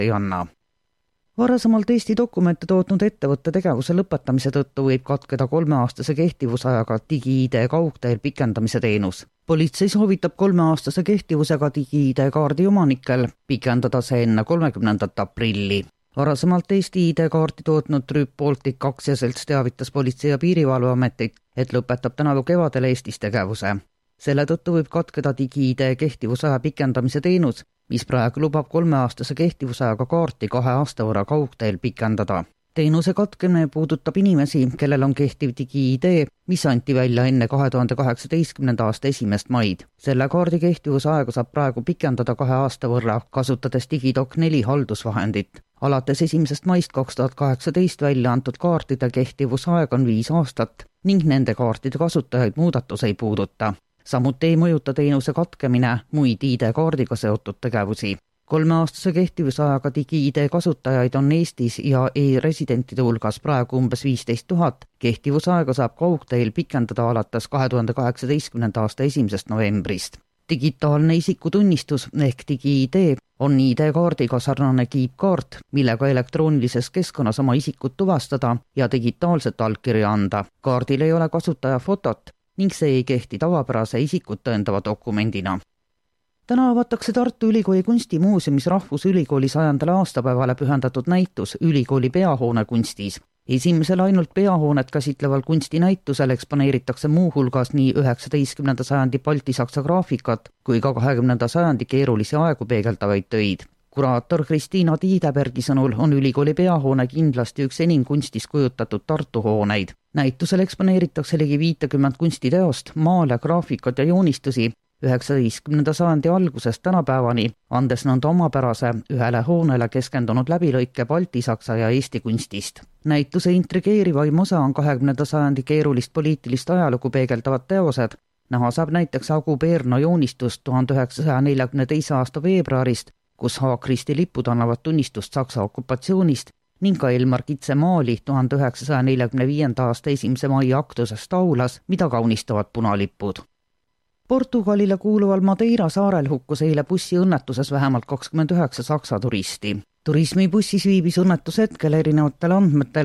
ei anna. Varasemalt Eesti dokumente tootnud ettevõtte tegevuse lõpetamise tõttu võib katkeda 3-aastase kehtivusajaga digi-ID kaugteel pikendamise teenus. Politsei soovitab 3-aastase kehtivusega digi-ID kaardi omanikel pikendada see enne 30. aprilli. Varasemalt Eesti ID-kaarti tootnud Trüüp Baltic aktsiaselts teavitas Politsei- ja Piirivalveametit, et lõpetab tänavu kevadel Eestis tegevuse. Selle tõttu võib katkeda digi-ID kehtivusaja pikendamise teenus, mis praegu lubab 3-aastase kehtivusajaga kaarti 2 aasta võrra kaugteel pikendada. Teenuse katkemine puudutab inimesi, kellel on kehtiv digi-ID, mis anti välja enne 2018. aasta 1. maid. Selle kaardi kehtivusaega saab praegu pikendada 2 aasta võrra, kasutades Digidoc 4 haldusvahendit. Alates 1. maist 2018 välja antud kaartide kehtivusaeg on 5 aastat ning nende kaartide kasutajaid muudatus ei puuduta. Samuti ei mõjuta teenuse katkemine muid ID-kaardiga seotud tegevusi. 3-aastase kehtivusajaga digi-ID kasutajaid on Eestis ja e-residentide hulgas praegu umbes 15 000. Kehtivusaega saab kaugteel pikendada alates 2018. aasta 1. novembrist. Digitaalne isikutunnistus ehk digi-ID on ID-kaardiga sarnane kiipkaart, millega elektroonilises keskkonnas oma isikut tuvastada ja digitaalset allkirja anda. Kaardil ei ole kasutaja fotot ning see ei kehti tavapärase isikut tõendava dokumendina. Täna avatakse Tartu Ülikooli kunstimuuseumis Rahvusülikooli 100. aastapäevale pühendatud näitus Ülikooli peahoone kunstis. Esimesel ainult peahoonet käsitleval kunstinäitusel eksponeeritakse muu hulgas nii 19. sajandi baltisaksa graafikat kui ka 20. sajandi keerulisi aegu peegeldavaid töid. Kuraator Kristiina Tiidebergi sõnul on ülikooli peahoone kindlasti üks enim kunstis kujutatud Tartu hooneid. Näitusel eksponeeritakse ligi 50 kunstiteost, maale, graafikat ja joonistusi 19. sajandi algusest tänapäevani, andes nõnda omapärase ühele hoonele keskendunud läbilõike baltisaksa ja Eesti kunstist. Näituse intrigeerivaim osa on 20. sajandi keerulist poliitilist ajalugu peegeldavad teosed. Näha saab näiteks Agu Peerno joonistust 1942. aasta veebruarist, kus Haakristi lipud annavad tunnistust Saksa okupatsioonist ning ka Elmar Kitse maali 1945. aasta 1. mai aktusest aulas, mida kaunistavad punalipud. Portugalile kuuluval Madeira saarel hukkus eile bussiõnnetuses vähemalt 29 saksa turisti. Turismibussis viibis õnnetushetkel erinevatel andmetel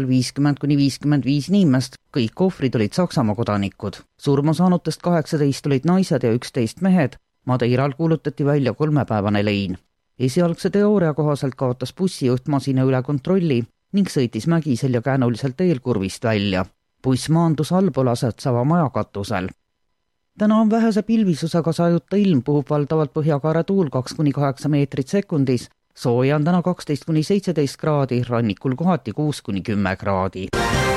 50–55 inimest, kõik ohvrid olid Saksamaa kodanikud. Surma saanutest 18 olid naised ja 11 mehed. Madeiral kuulutati välja 3-päevane lein. Esialgse teooria kohaselt kaotas bussijuht masina üle kontrolli ning sõitis mägisel ja käänuliselt eelkurvist välja. Buss maandus allpool asetsava maja katusel. Täna on vähese pilvisusega sajuta ilm, puhub valdavalt põhjakaare tuul 2–8 meetrit sekundis. Sooja on täna 12–17 kraadi, rannikul kohati 6–10 kraadi.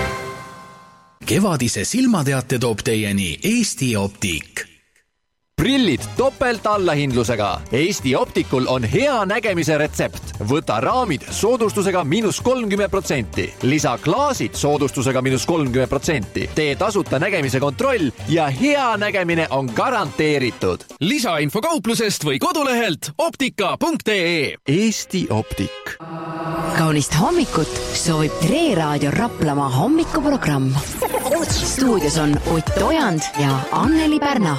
Kevadise silmateate toob teieni Eesti Optik. Prillid topelt allahindlusega. Eesti Optikul on hea nägemise retsept. Võta raamid soodustusega -30%. Lisa klaasid soodustusega -30%. Tee tasuta nägemise kontroll ja hea nägemine on garanteeritud. Lisainfo kauplusest või kodulehelt optika.ee. Eesti Optik. Kaunist hommikut soovib Tre Raadio Raplamaa hommikuprogramm. Stuudios on Ott Ojand ja Anneli Pärna.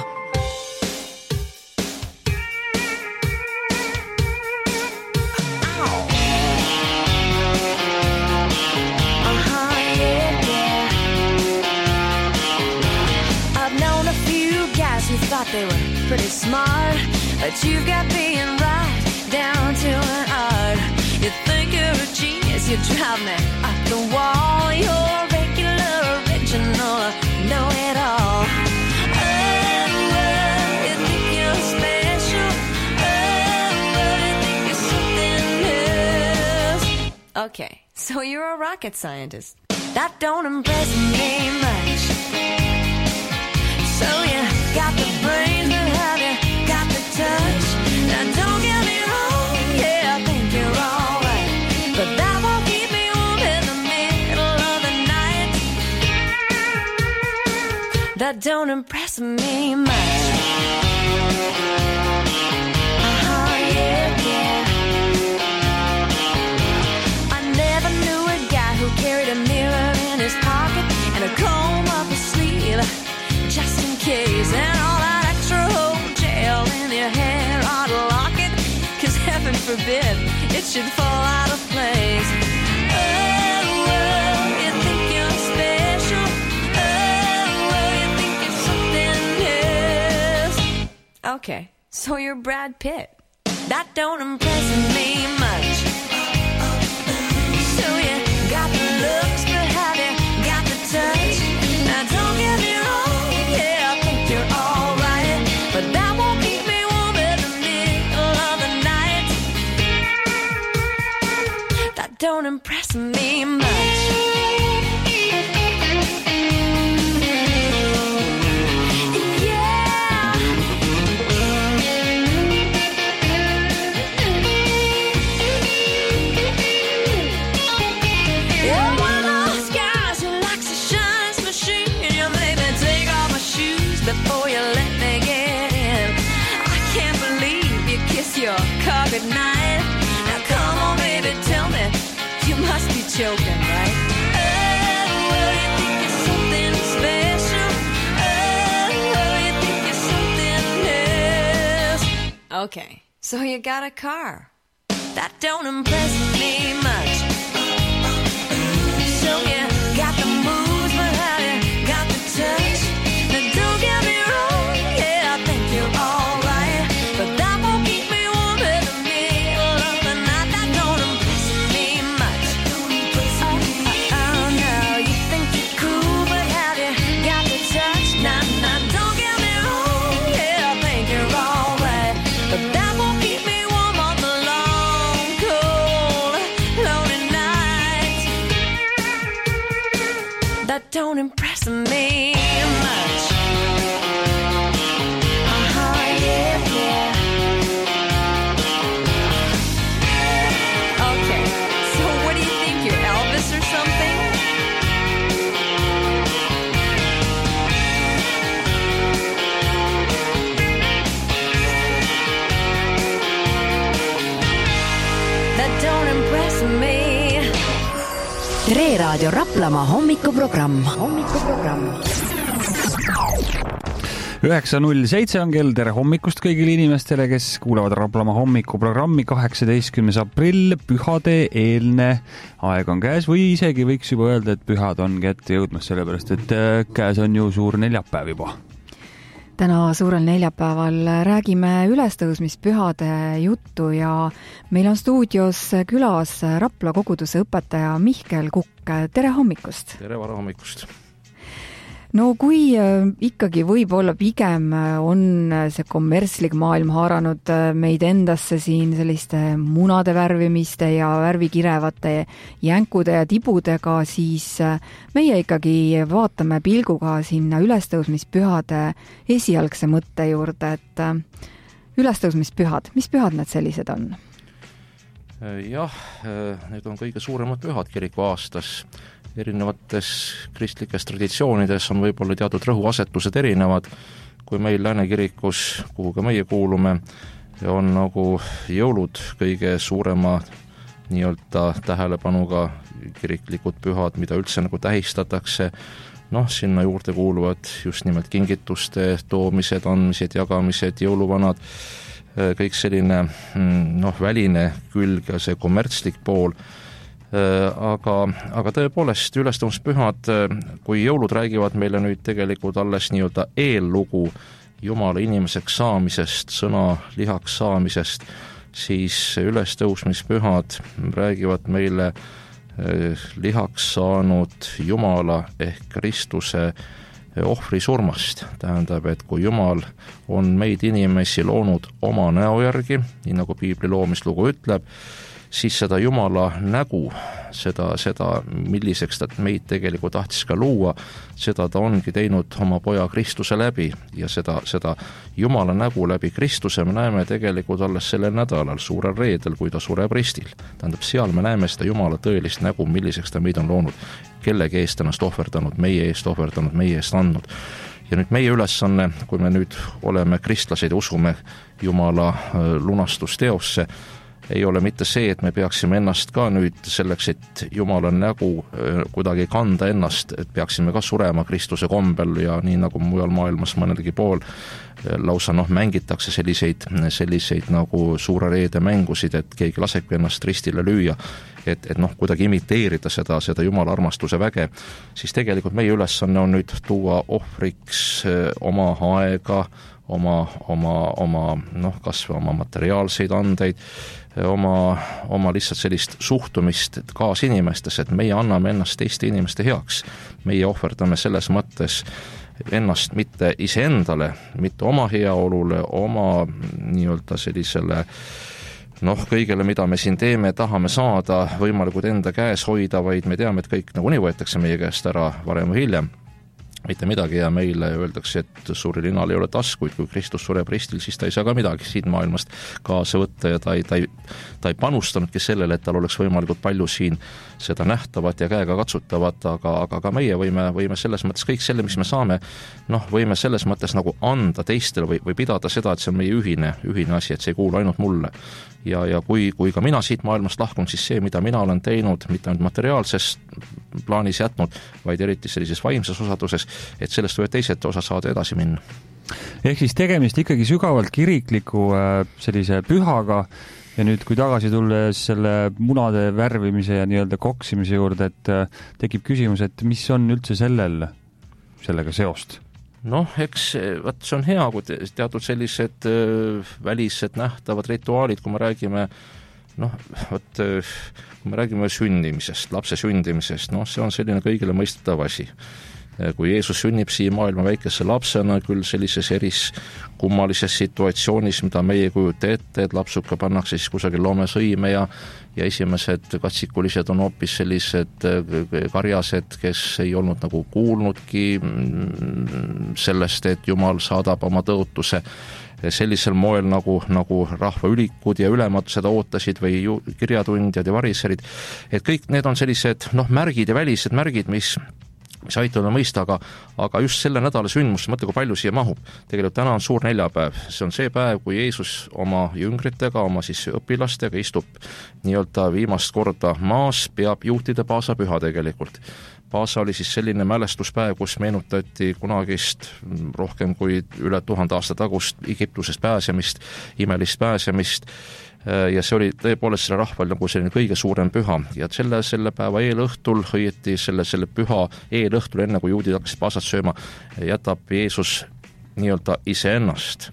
They were pretty smart, but you got being right down to an art. You think you're a genius, you drive me up the wall. You're regular, original, know it all. You think you're special. You think you're something else. Okay, so you're a rocket scientist. That don't impress me much. So you got the brains, but have you got the touch? Now don't get me wrong, yeah, I think you're all right, but that won't keep me warm in the middle of the night. That don't impress me much. Yeah. I never knew a guy who carried a mirror in his pocket and a comb up his sleeve, just in case, and all that extra whole gel in your hair ought to lock it, 'cause heaven forbid, it should fall out of place. Oh, well, you think you're special. Oh, well, you think you're something else. Okay, so you're Brad Pitt. That don't impress me much. So you got the looks, but have you got the touch? Now don't get me wrong, yeah, I think you're alright, but that won't keep me warm in the middle of the night. That don't impress me much. Before you let me get in, I can't believe you kiss your car goodnight. Now come on, baby, tell me, you must be joking, right? Oh, well, you think you're something special. Oh, you think you're something else. Okay, so you got a car. That don't impress me much. So you got the moves, but have you got the touch? Don't impress me much. Yeah, yeah. Okay, so what do you think? You're Elvis or something? That don't impress me. Tre Raadio Raplamaa hommikuprogramm. 9.07 on kell. Tere hommikust kõigile inimestele, kes kuulavad Raplamaa hommikuprogrammi. 18. aprill, pühade eelne aeg on käes või isegi võiks juba öelda, et pühad on kätte jõudmas, sellepärast et käes on ju suur neljapäev juba. Täna suurel neljapäeval räägime ülestõusmispühade juttu ja meil on stuudios külas Rapla koguduse õpetaja Mihkel Kukk. Tere hommikust! Tere varahommikust! No kui ikkagi võib-olla pigem on see kommertslik maailm haaranud meid endasse siin selliste munade värvimiste ja värvikirevate jänkude ja tibudega, siis meie ikkagi vaatame pilguga sinna ülestõusmispühade esialgse mõtte juurde, et ülestõusmispühad, mis pühad need sellised on? Jah, need on kõige suuremad pühad kiriku aastas. Erinevates kristlikes traditsioonides on võib-olla teatud rõhuasetused erinevad, kui meil Lääne-kirikus, kuhu ka meie kuulume, on nagu jõulud kõige suurema nii-öelda tähelepanuga kiriklikud pühad, mida üldse nagu tähistatakse. Sinna juurde kuuluvad just nimelt kingituste toomised, andmised, jagamised, jõuluvanad, kõik selline väline külg ja see kommertslik pool. Aga tõepoolest ülestõusmispühad, kui jõulud räägivad meile nüüd tegelikult alles nii-öelda eellugu Jumala inimeseks saamisest, sõna lihaks saamisest, siis ülestõusmispühad räägivad meile lihaks saanud Jumala ehk Kristuse ohvri surmast. Tähendab, et kui Jumal on meid inimesi loonud oma näo järgi, nii nagu Piibli loomislugu ütleb, siis seda Jumala nägu, seda milliseks ta meid tegelikult tahtis ka luua, seda ta ongi teinud oma poja Kristuse läbi ja seda Jumala nägu läbi Kristuse me näeme tegelikult alles sellel nädalal, suurel reedel, kui ta sureb ristil. Tähendab, seal me näeme seda Jumala tõelist nägu, milliseks ta meid on loonud, kellegi eest ennast ohverdanud, meie eest ohverdanud, meie eest andnud. Ja nüüd meie ülesanne, kui me nüüd oleme kristlased ja usume Jumala lunastusteosse, ei ole mitte see, et me peaksime ennast ka nüüd selleks, et Jumala nägu kuidagi kanda ennast, et peaksime ka surema Kristuse kombel ja nii nagu mujal maailmas mõnelgi pool lausa mängitakse selliseid nagu suure reede mängusid, et keegi lasebki ennast ristile lüüa, et kuidagi imiteerida seda Jumala armastuse väge, siis tegelikult meie ülesanne on nüüd tuua ohvriks oma aega, oma kas või oma materiaalseid andeid, oma lihtsalt sellist suhtumist kaasinimestes, et meie anname ennast teiste inimeste heaks. Meie ohverdame selles mõttes ennast mitte iseendale, mitte oma heaolule, oma nii-öelda sellisele kõigele, mida me siin teeme, tahame saada võimalikult enda käes hoida, vaid me teame, et kõik nagunii võetakse meie käest ära varem või hiljem. Mitte midagi ja meile öeldakse, et suuril linal ei ole taskuid, kui Kristus sureb ristil, siis ta ei saa ka midagi siin maailmast kaasa võtta ja ta ei panustanudki sellele, et tal oleks võimalikult palju siin seda nähtavat ja käega katsutavat, aga ka meie võime selles mõttes kõik selle, mis me saame, võime selles mõttes nagu anda teistele või pidada seda, et see on meie ühine asi, et see ei kuulu ainult mulle. Ja kui ka mina siit maailmast lahkun, siis see, mida mina olen teinud, mitte ainult materiaalses plaanis jätnud, vaid eriti sellises vaimses osaduses, et sellest võivad teised osa saada edasi minna. Ehk siis tegemist ikkagi sügavalt kirikliku sellise pühaga ja nüüd, kui tagasi tulles selle munade värvimise ja nii-öelda koksimise juurde, et tekib küsimus, et mis on üldse sellega seost? Eks see on hea, kui teatud sellised välised nähtavad rituaalid, kui me räägime kui me räägime sündimisest, lapse sündimisest, see on selline kõigile mõistetav asi. Kui Jeesus sünnib siia maailma väikese lapsena, küll sellises kummalises situatsioonis, mida meie kujuta ette, et lapsuka pannakse siis kusagil loomesõime ja esimesed katsikulised on hoopis sellised karjased, kes ei olnud nagu kuulnudki sellest, et Jumal saadab oma tõotuse sellisel moel, nagu rahvaülikud ja ülemad seda ootasid või kirjatundjad ja variserid, et kõik need on sellised märgid ja välised märgid, mis aitavad mõista, aga just selle nädala sündmus, mõtle, kui palju siia mahub. Tegelikult täna on suur neljapäev, see on see päev, kui Jeesus oma jüngritega, oma siis õpilastega istub nii-öelda viimast korda maas, peab juhtide paasapüha tegelikult. Paasa oli siis selline mälestuspäev, kus meenutati kunagist rohkem kui üle 1000 aasta tagust Egiptusest pääsemist, imelist pääsemist, ja see oli tõepoolest selle rahval nagu selline kõige suurem püha ja selle päeva eelõhtul, õieti selle püha eelõhtul, enne kui juudid hakkasid paasat sööma, jätab Jeesus nii-öelda iseennast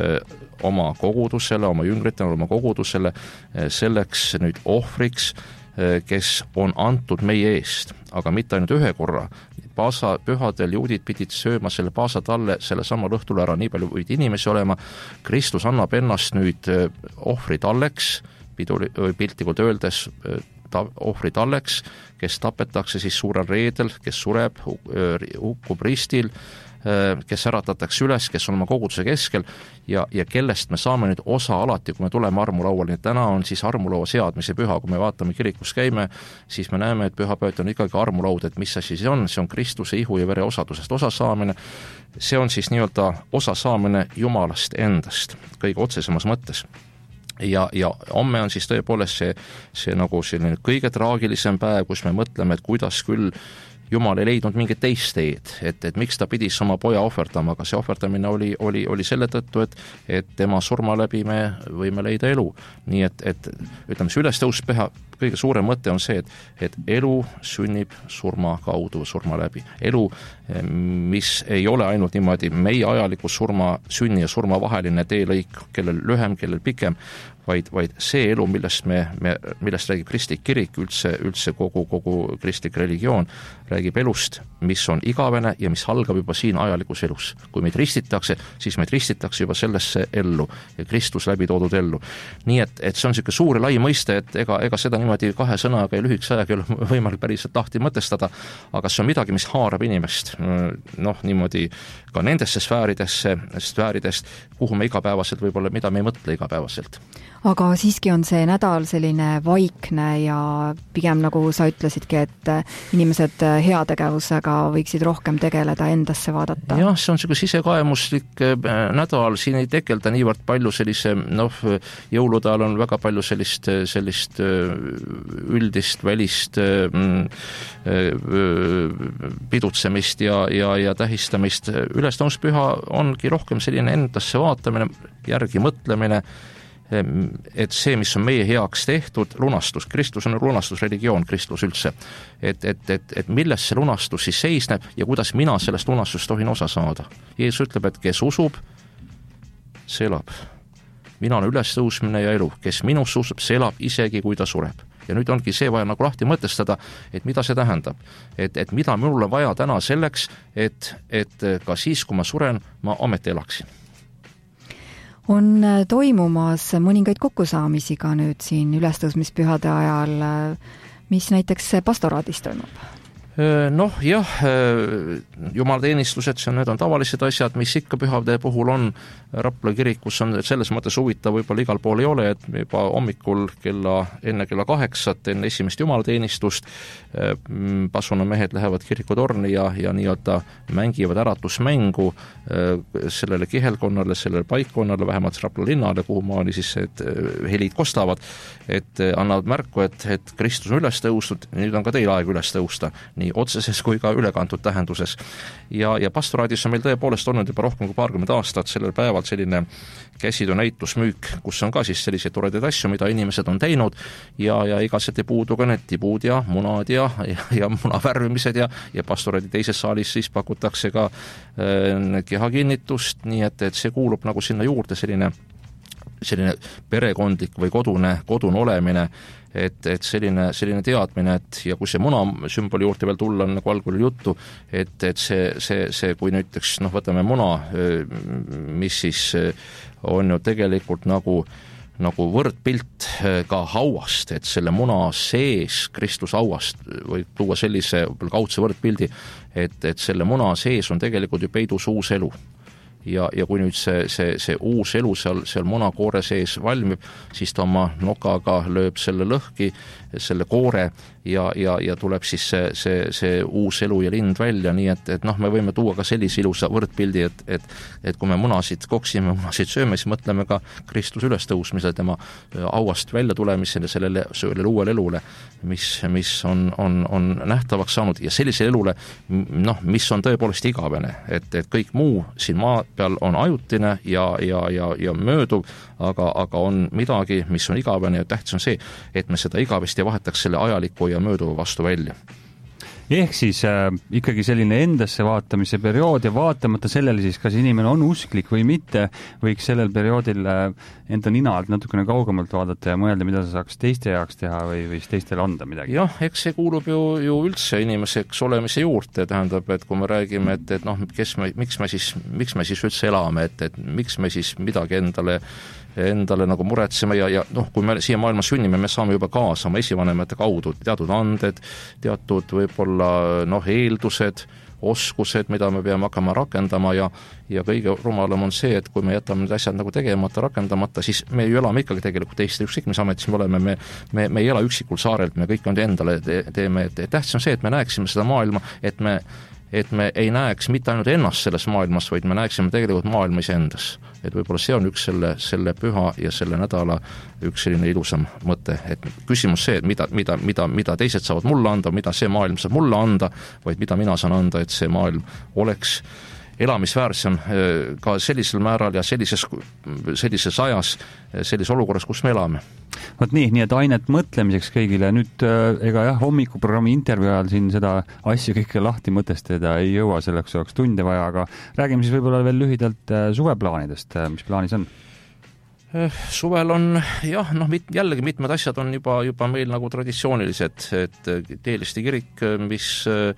oma kogudusele, oma jüngritele, oma kogudusele selleks nüüd ohvriks, kes on antud meie eest, aga mitte ainult ühe korra. Paasa pühadel juudid pidid sööma selle paasa talle selle sama õhtul ära, nii palju võid inimesi olema. Kristus annab ennast nüüd ohvri talleks, piltlikult öeldes ohvri talleks, kes tapetakse siis suurel reedel, kes sureb, hukkub ristil, kes äratatakse üles, kes on oma koguduse keskel ja kellest me saame nüüd osa alati, kui me tuleme armulauale. Nii täna on siis armulaua seadmise püha, kui me vaatame kirikus käime, siis me näeme, et pühapäev on ikkagi armulaud, et mis asi see on Kristuse ihu ja vere osadusest osa saamine, see on siis nii-öelda osa saamine Jumalast endast, kõige otsesemas mõttes. Ja homme on siis tõepoolest see nagu selline kõige traagilisem päev, kus me mõtleme, et kuidas küll Jumal ei leidnud mingit teist teed, et miks ta pidis oma poja ohverdama, aga see ohverdamine oli selle tõttu, et tema surma läbi me võime leida elu. Nii et ütleme, see ülestõuspüha kõige suurem mõte on see, et elu sünnib surma kaudu, surma läbi. Elu, mis ei ole ainult niimoodi meie ajaliku sünni ja surma vaheline teelõik, kellel lühem, kellel pikem, vaid see elu, millest räägib kristlik kirik, üldse kogu kristlik religioon, räägib elust, mis on igavene ja mis algab juba siin ajalikus elus. Kui meid ristitakse, siis meid ristitakse juba sellesse ellu ja Kristus läbi toodud ellu. Nii et see on selline suur ja lai mõiste, et ega seda niimoodi kahe sõnaga ja lühikese ajaga ei ole võimalik päriselt lahti mõtestada, aga see on midagi, mis haarab inimest niimoodi ka nendesse sfääridest, kuhu me igapäevaselt võib-olla, mida me ei mõtle igapäevaselt. aga siiski on see nädal selline vaikne ja pigem nagu sa ütlesidki, et inimesed heategevusega võiksid rohkem tegeleda, endasse vaadata. Jah, see on selline sisekaemuslik nädal, siin ei tegelda niivõrd palju sellise, jõulude ajal on väga palju sellist üldist välist pidutsemist ja tähistamist. Ülestõusmispüha ongi rohkem selline endasse vaatamine, järgi mõtlemine, et see, mis on meie heaks tehtud, lunastus, Kristus on lunastusreligioon, Kristus üldse, et milles see lunastus siis seisneb ja kuidas mina sellest lunastust tohin osa saada. Jeesus ütleb, et kes usub, see elab. Mina olen ülestõusmine ja elu, kes minus usub, see elab isegi, kui ta sureb. Ja nüüd ongi see vaja nagu lahti mõtestada, et mida see tähendab. Et mida minul on vaja täna selleks, et ka siis, kui ma suren, ma ometi elaksin. On toimumas mõningaid kokkusaamisi ka nüüd siin ülestõusmispühade ajal, mis näiteks pastoraadis toimub? Jah, jumalateenistused, need on tavalised asjad, mis ikka pühade puhul on. Rapla kirikus on selles mõttes huvitav, võib-olla igal pool ei ole, et juba hommikul enne kella 8, enne esimest jumalateenistust pasunamehed lähevad kirikutorni ja nii-öelda mängivad äratusmängu sellele kihelkonnale, sellele paikkonnale, vähemalt Rapla linnale, kuhu maani siis helid kostavad, et annavad märku, et Kristus on üles tõusnud, nüüd on ka teil aeg üles tõusta, nii otseses kui ka ülekantud tähenduses. Ja pastoraadis on meil tõepoolest olnud juba rohkem kui 20 aastat sellel päeval selline käsitöönäitusmüük, kus on ka siis selliseid toredaid asju, mida inimesed on teinud ja igased ei puudu ka need tibud ja munad ja munavärvimised ja pastoraadi teises saalis siis pakutakse ka kehakinnitust, nii et see kuulub nagu sinna juurde selline perekondlik või kodune olemine, et selline teadmine, et ja kui see muna sümboli juurde veel tulla, on nagu algul juttu, et see kui näiteks, võtame muna, mis siis on ju tegelikult nagu võrdpilt ka hauast, et selle muna sees Kristus hauast võib tuua sellise kaudse võrdpildi, et selle muna sees on tegelikult ju peidus uus elu. Ja kui nüüd see uus elu seal munakoore sees valmib, siis ta oma nokaga lööb selle lõhki, selle koore ja tuleb siis see uus elu ja lind välja, nii et me võime tuua ka sellise ilusa võrdpildi, et kui me munasid koksime, munasid sööme, siis mõtleme ka Kristus ülestõusmisele, tema auast välja tulemisele, sellele uuele elule, mis on nähtavaks saanud ja sellisele elule, mis on tõepoolest igavene, et kõik muu siin maa peal on ajutine ja mööduv, aga on midagi, mis on igavene ja tähtis on see, et me seda igavesti vahetaks selle ajaliku ja mööduva vastu välja. Ehk siis ikkagi selline endasse vaatamise periood ja vaatamata sellele siis, kas inimene on usklik või mitte, võiks sellel perioodil enda nina alt natukene kaugemalt vaadata ja mõelda, mida sa saaks teiste jaoks teha või teistele anda midagi. Jah, eks see kuulub ju üldse inimeseks olemise juurde, tähendab, et kui me räägime, miks me siis üldse elame, et miks me siis midagi endale nagu muretseme ja kui me siia maailma sünnime, me saame juba kaasa oma esivanemate kaudu teatud anded, teatud võib-olla eeldused, oskused, mida me peame hakkama rakendama ja kõige rumalam on see, et kui me jätame need asjad nagu tegemata, rakendamata, siis me ju elame ikkagi tegelikult teiste, ükskõik mis ametis me oleme, me ei ela üksikul saarelt, me kõik on endale teeme, et tähtis on see, et me näeksime seda maailma, et me ei näeks mitte ainult ennast selles maailmas, vaid me näeksime tegelikult maailma iseendas. Et võib-olla see on üks selle püha ja selle nädala üks selline ilusam mõte, et küsimus see, et mida teised saavad mulle anda, mida see maailm saab mulle anda, vaid mida mina saan anda, et see maailm oleks elamisväärsem ka sellisel määral ja sellises ajas, sellises olukorras, kus me elame. Võt nii et ainet mõtlemiseks kõigile. Nüüd hommikuprogrammi intervjuu ajal siin seda asja kõike lahti mõtestada ei jõua, selleks oleks tunde vaja, aga räägime siis võib-olla veel lühidalt suveplaanidest, mis plaanis on? Suvel on jällegi mitmed asjad on juba meil nagu traditsioonilised, et Teeliste kirik, mis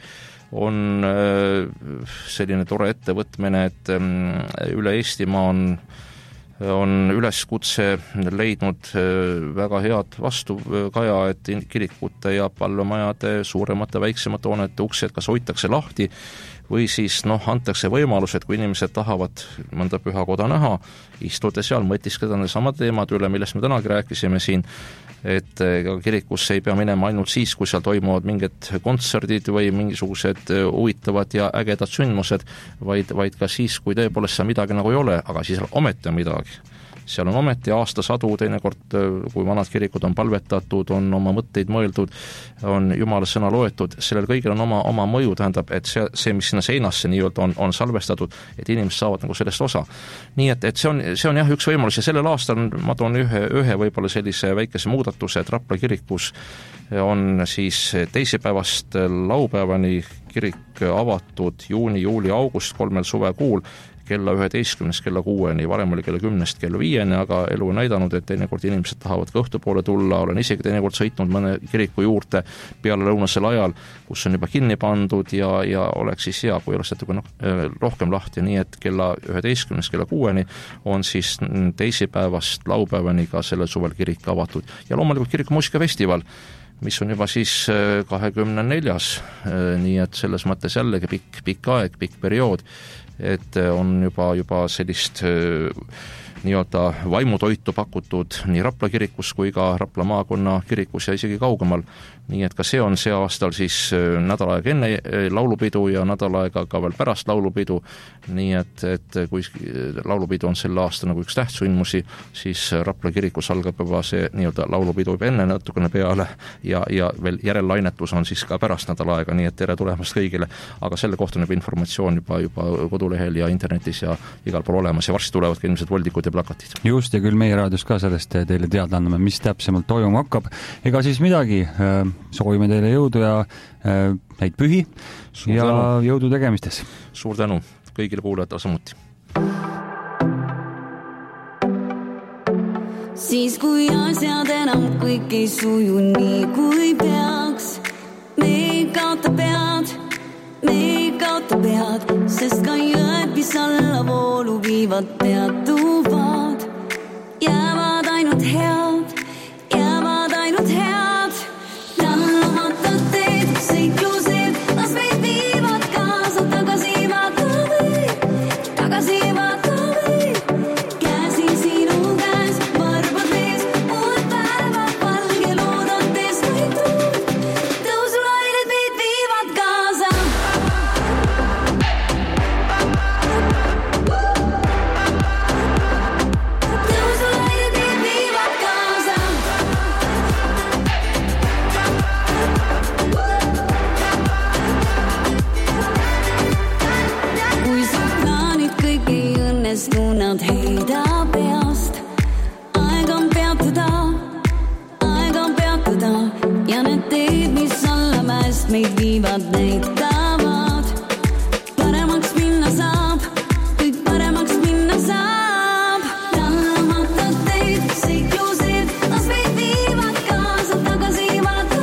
on selline tore ettevõtmine, et üle Eestimaa on üleskutse leidnud väga head vastukaja, et kirikute ja palvemajade, suuremate, väiksemate hoonete uksed kas hoitakse lahti või siis antakse võimalus, et kui inimesed tahavad mõnda pühakoda näha, istuda seal, mõtiskleda needsamad teemad üle, millest me tänagi rääkisime siin, et kirikusse ei pea minema ainult siis, kui seal toimuvad mingid kontserdid või mingisugused huvitavad ja ägedad sündmused, vaid ka siis, kui tõepoolest seal midagi nagu ei ole, aga siis ometi on midagi. Seal on ometi aastasadu, teinekord kui vanad kirikud on palvetatud, on oma mõtteid mõeldud, on Jumala sõna loetud, sellel kõigil on oma mõju, tähendab, et see mis sinna seinasse nii-öelda on salvestatud, et inimesed saavad nagu sellest osa. Nii et see on jah üks võimalus ja sellel aastal ma toon ühe võib-olla sellise väikese muudatuse, et Rapla kirikus on siis teisipäevast laupäevani kirik avatud juuni, juuli, august 3 suvekuul kella 11, kella 6, varem oli kella 10, kella 5, aga elu on näidanud, et teinekord inimesed tahavad ka õhtupoole tulla, olen isegi teinekord sõitnud mõne kiriku juurde peale lõunasel ajal, kus on juba kinni pandud ja oleks siis hea, kui oleks natuke rohkem lahti, nii et kella 11, kella 6 on siis teisipäevast laupäevani ka sellel suvel kirik avatud. Ja loomulikult kirikumuusikafestival, mis on juba siis 24, nii et selles mõttes jällegi pikk aeg, pikk periood, et on juba sellist nii-öelda vaimutoitu pakutud nii Rapla kirikus kui ka Rapla maakonna kirikus ja isegi kaugemal. Nii et ka see on see aastal siis nädal aega enne laulupidu ja nädal aega ka veel pärast laulupidu. Nii et kui laulupidu on selle aasta nagu üks tähtsündmusi, siis Rapla kirikus algab juba see nii-öelda laulupidu juba enne natukene peale ja veel järellainetus on siis ka pärast nädal aega, nii et tere tulemast kõigile. Aga selle kohta on juba informatsioon juba kodulehel ja internetis ja igal pool olemas ja varsti tulevad ka inimesed voldikud ja plakatid. Just, ja küll meie raadios ka sellest teile teada anname, mis täpsemalt toimuma hakkab. Ega siis midagi, soovime teile jõudu ja häid pühi ja jõudu tegemistes. Suur tänu kõigile kuulajatele samuti. Siis kui asjad enam kõik ei suju nii kui peaks, me ei kaota pead, sest ka jõed, mis alla voolu viivad, peatuvad. Jäävad ainult head. Tallamata teed, seiklused, las meid viivad kaasa, tagasi vaata või. Käsi sinu käes, varbad mees, uud päevad valge loodates meid tuud. Tõusulained meid viivad kaasa. Nad heida peast. Aeg on peatuda ja need teed, mis alla mäest meid viivad, näitavad. Paremaks minna saab, kõik paremaks minna saab. Tallamata teed, seiklused, las meid viivad kaasa, tagasi vaata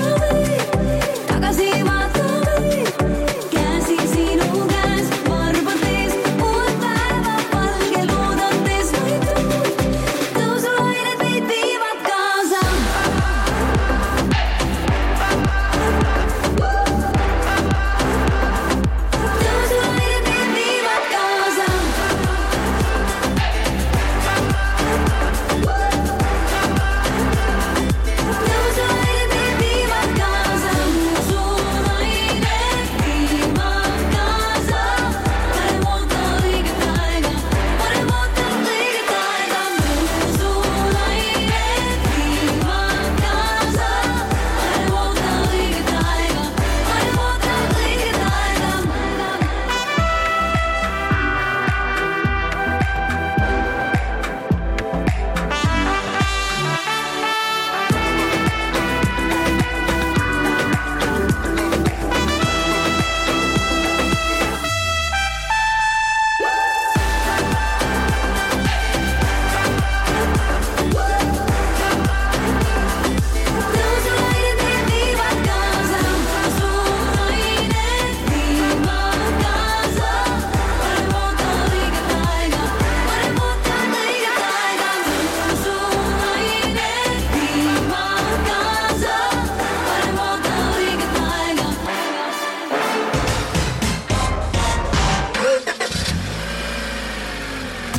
või. Käsi sinu käes, varbad ees, uud päevad valge loodates meid tuud. Tõusulained meid viivad kaasa.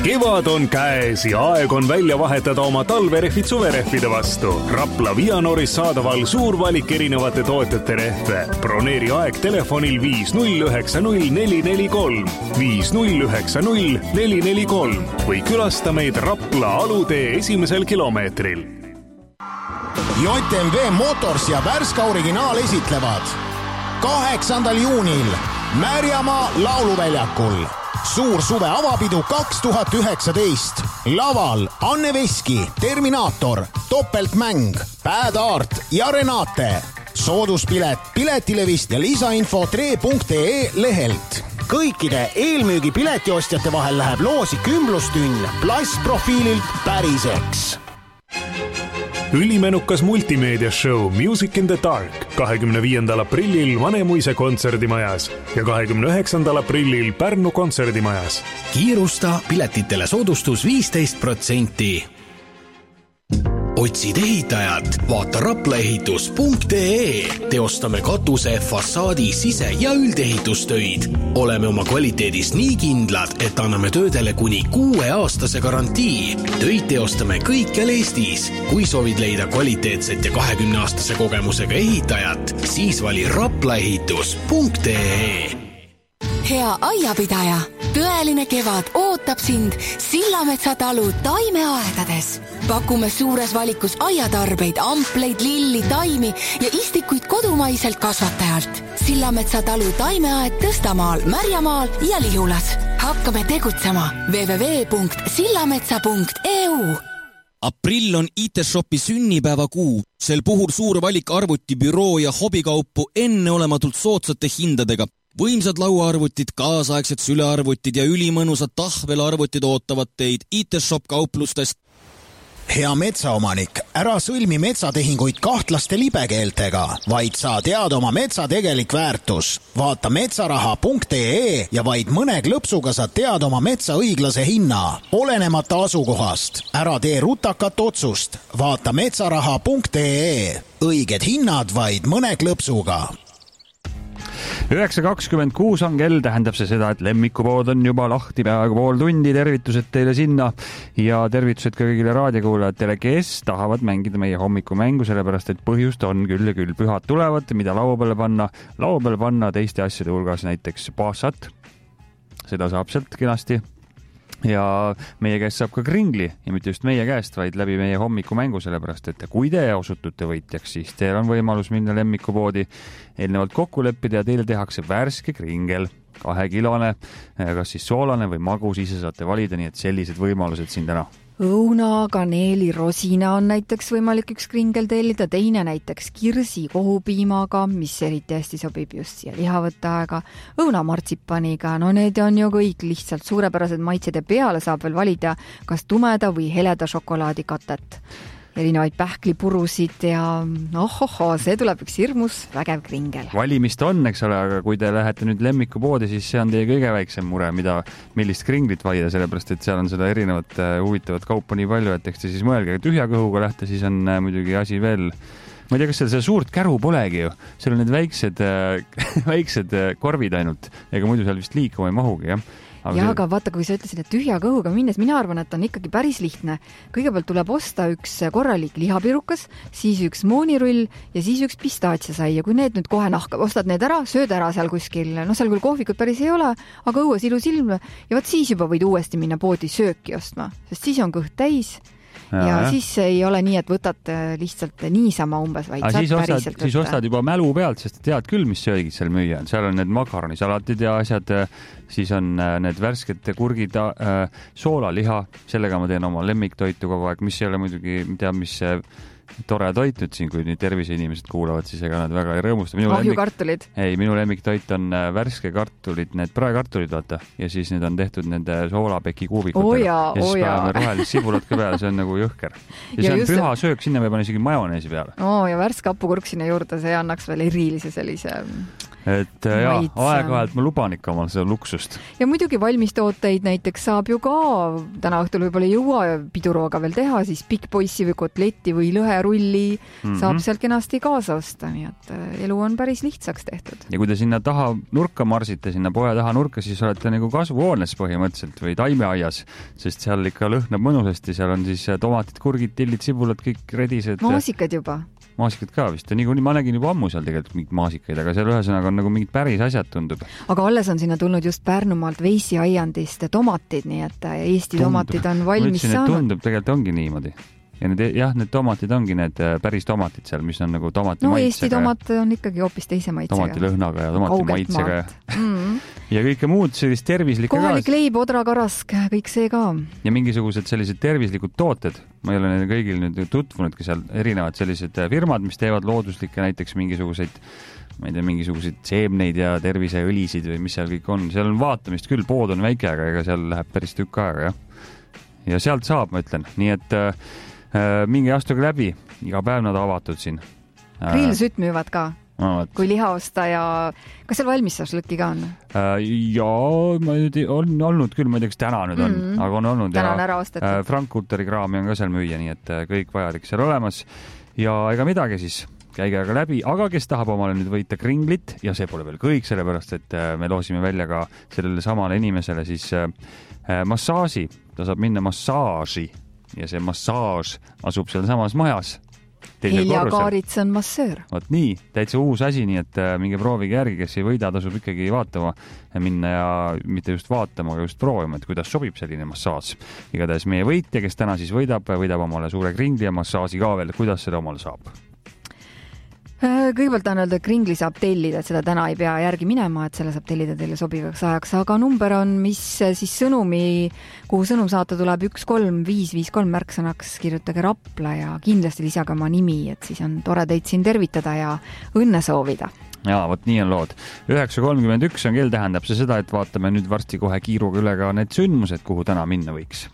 Kevad on käes ja aeg on välja vahetada oma talverehvid suverehvide vastu. Rapla Vianoris saadaval suur valik erinevate tootjate rehve. Broneeri aeg telefonil 5090443 5090443 või külasta meid Rapla Alutee esimesel kilomeetril. JMV Motors ja Värska Originaal esitlevad 8. juunil Märjamaa lauluväljakul suur suve avapidu 2019. Laval Anne Veski, Terminaator, Topeltmäng, Bad Art ja Renate. Sooduspilet Piletilevist ja lisainfo tre.ee lehelt. Kõikide eelmüügi piletiostjate vahel läheb loosi kümblustünn plastprofiililt päriseks. Ülimenukas multimeediashow Music in the Dark 25. aprillil Vanemuise kontserdimajas ja 29. aprillil Pärnu kontserdimajas. Kiirusta, piletitele soodustus 15%. Otsid ehitajat, vaata raplaehitus.ee. Teostame katuse, fassaadi, sise- ja üldehitustöid. Oleme oma kvaliteedis nii kindlad, et anname töödele kuni 6-aastase garantii. Töid teostame kõikjal Eestis. Kui soovid leida kvaliteetset ja 20-aastase kogemusega ehitajat, siis vali raplaehitus.ee. Hea aiapidaja, tõeline kevad ootab sind Sillametsa talu taimeaedades. Pakume suures valikus aiatarbeid, ampleid, lilli, taimi ja istikuid kodumaiselt kasvatajalt. Sillametsa talu taimeaed Tõstamaal, Märjamaal ja Lihulas. Hakkame tegutsema www.sillametsa.eu. Aprill on IT-shopi sünnipäeva kuu. Sel puhul suur valik arvuti, büroo ja hobikaupu enneolematult soodsate hindadega. Võimsad lauaarvutid, kaasaegsed sülearvutid ja ülimõnusad tahvelarvutid ootavad teid IT-shop kauplustest. Hea metsaomanik, ära sõlmi metsatehinguid kahtlaste libekeeltega, vaid saa teada oma metsa tegelik väärtus. Vaata metsaraha.ee ja vaid mõne klõpsuga saad teada oma metsa õiglase hinna. Olenemata asukohast, ära tee rutakat otsust. Vaata metsaraha.ee. Õiged hinnad vaid mõne klõpsuga. 9.26 on kell, tähendab see seda, et lemmikupood on juba lahti peaaegu pool tundi. Tervitused teile sinna ja tervitused ka kõigile raadiokuulajatele, kes tahavad mängida meie hommikumängu, sellepärast et põhjust on küll ja küll. Pühad tulevad, mida laua peale panna? Laua peale panna teiste asjade hulgas näiteks paasat. Seda saab sealt kenasti. Ja meie käest saab ka kringli ja mitte just meie käest, vaid läbi meie hommikumängu, sellepärast et kui te osutute võitjaks, siis teil on võimalus minna lemmikupoodi, eelnevalt kokku leppida ja teile tehakse värske kringel, 2-kilone, kas siis soolane või magus, ise saate valida, nii et sellised võimalused siin täna. Õuna, kaneeli, rosina on näiteks võimalik üks kringel tellida, teine näiteks kirsi kohupiimaga, mis eriti hästi sobib just siia lihavõtteaega, õuna martsipaniga, no need on ju kõik lihtsalt suurepärased maitsed ja peale saab veel valida kas tumeda või heleda šokolaadikatet. Erinevaid pähklipurusid ja see tuleb üks hirmus vägev kringel. Valimist on, eks ole, aga kui te lähete nüüd lemmikupoodi, siis see on teie kõige väiksem mure, millist kringlit valida, sellepärast et seal on seda erinevat huvitavat kaupa nii palju, et eks te siis mõelge, tühja kõhuga lähte, siis on muidugi asi veel. Ma ei tea, kas seal suurt käru polegi ju. Seal on need väiksed korvid ainult, ega muidu seal vist liikuma ei mahugi, jah. Aga vaata, kui sa ütlesid, et tühja kõhuga minnes, mina arvan, et on ikkagi päris lihtne. Kõigepealt tuleb osta üks korralik lihapirukas, siis üks moonirull ja siis üks pistaatsiasai. Ja kui need nüüd kohe ostad need ära, sööd ära seal kuskil, seal küll kohvikut päris ei ole, aga õues ilus ilm ja võt siis juba võid uuesti minna poodi sööki ostma, sest siis on kõht täis. Ja siis ei ole nii, et võtad lihtsalt niisama umbes, vaid saad päriselt võtta. Siis ostad juba mälu pealt, sest tead küll, mis söögid seal müüa. Seal on need makaronisalatid ja asjad, siis on need värsked kurgid, soolaliha, sellega ma teen oma lemmiktoitu kogu aeg, mis ei ole muidugi, mis tore toit nüüd siin, kui nüüd tervise inimesed kuulavad, siis ega nad väga ei rõõmusta. Ahjukartulid? Ei, minu lemmiktoit on värske kartulid, need praekartulid, vaata, ja siis need on tehtud nende soolapeki kuubikutega. Ja siis paneme rohelist sibulat ka peale, see on nagu jõhker. Ja see on püha söök, sinna me paneme isegi majoneesi peale. Ja värske hapukurk sinna juurde, see annaks veel erilise sellise et aeg-ajalt ma luban ikka omal seda luksust. Ja muidugi valmistooteid näiteks saab ju ka, täna õhtul võib-olla ei jõua pidurooga veel teha, siis pikkpoissi või kotletti või lõherulli saab sealt kenasti kaasa osta, nii et elu on päris lihtsaks tehtud. Ja kui te sinna taha nurka marsite, sinna poe taha nurka, siis olete nagu kasvuhoones põhimõtteliselt või taimeaias, sest seal ikka lõhnab mõnusasti, seal on siis tomatid, kurgid, tillid, sibulad, kõik redised. Maasikad juba. Maasikad ka vist. Niikuinii ma nägin juba ammu seal tegelikult mingid maasikaid, aga seal ühesõnaga on nagu mingid päris asjad tundub. Aga alles on sinna tulnud just Pärnumaalt Veisi aiandist tomatid, nii et Eesti tomatid on valmis saanud. Tundub, tegelikult ongi niimoodi. Ja need tomatid ongi need päris tomatid seal, mis on nagu tomati maitsega. Eesti tomat on ikkagi hoopis teise maitsega. Tomati lõhnaga ja tomati maitsega. Ja kõike muud sellist tervislikku kohalik leib, odrakarask, kõik see ka. Ja mingisugused sellised tervislikud tooted. Ma ei ole neil kõigil nüüd tutvunudki seal erinevad sellised firmad, mis teevad looduslikke näiteks mingisuguseid, ma ei tea, mingisuguseid seemneid ja terviseõlisid või mis seal kõik on. Seal on vaatamist küll, pood on väike, aga ega seal läheb päris tükk aega, ja sealt saab, ma ütlen. Nii et mingi astuge läbi, iga päev nad avatud siin. Grillsütt müüvad ka, kui liha osta ja kas seal valmis šašlõkki ka on? Jaa, ma nüüd on olnud küll, ma ei tea, kas täna nüüd on, aga on olnud. Täna on ära ostetud. Frankfurteri kraami on ka seal müüa, nii et kõik vajalik seal olemas. Ja ega midagi siis, käige aga läbi, aga kes tahab omale nüüd võita kringlit, ja see pole veel kõik, sellepärast et me loosime välja ka sellele samale inimesele siis massaaži, ta saab minna massaaži. Ja see massaaž asub seal samas majas. Helja Kaarits on massöör. Vot nii, täitsa uus asi, nii et minge proovige järgi, kes ei võida, tasub ikkagi vaatama minna ja mitte just vaatama, aga just proovima, et kuidas sobib selline massaaž. Igatahes meie võitja, kes täna siis võidab omale suure kringli ja massaaži ka veel, kuidas seda omale saab. Kõigepealt tahan öelda, et kringli saab tellida, et seda täna ei pea järgi minema, et selle saab tellida teile sobivaks ajaks, aga number on, mis siis sõnumi, kuhu sõnum saata tuleb 13553 märksõnaks, kirjutage Rapla ja kindlasti lisage oma nimi, et siis on tore teid siin tervitada ja õnne soovida. Jaa, vot nii on lood. 9.31 on kell, tähendab see seda, et vaatame nüüd varsti kohe kiiruga üle ka need sündmused, kuhu täna minna võiks.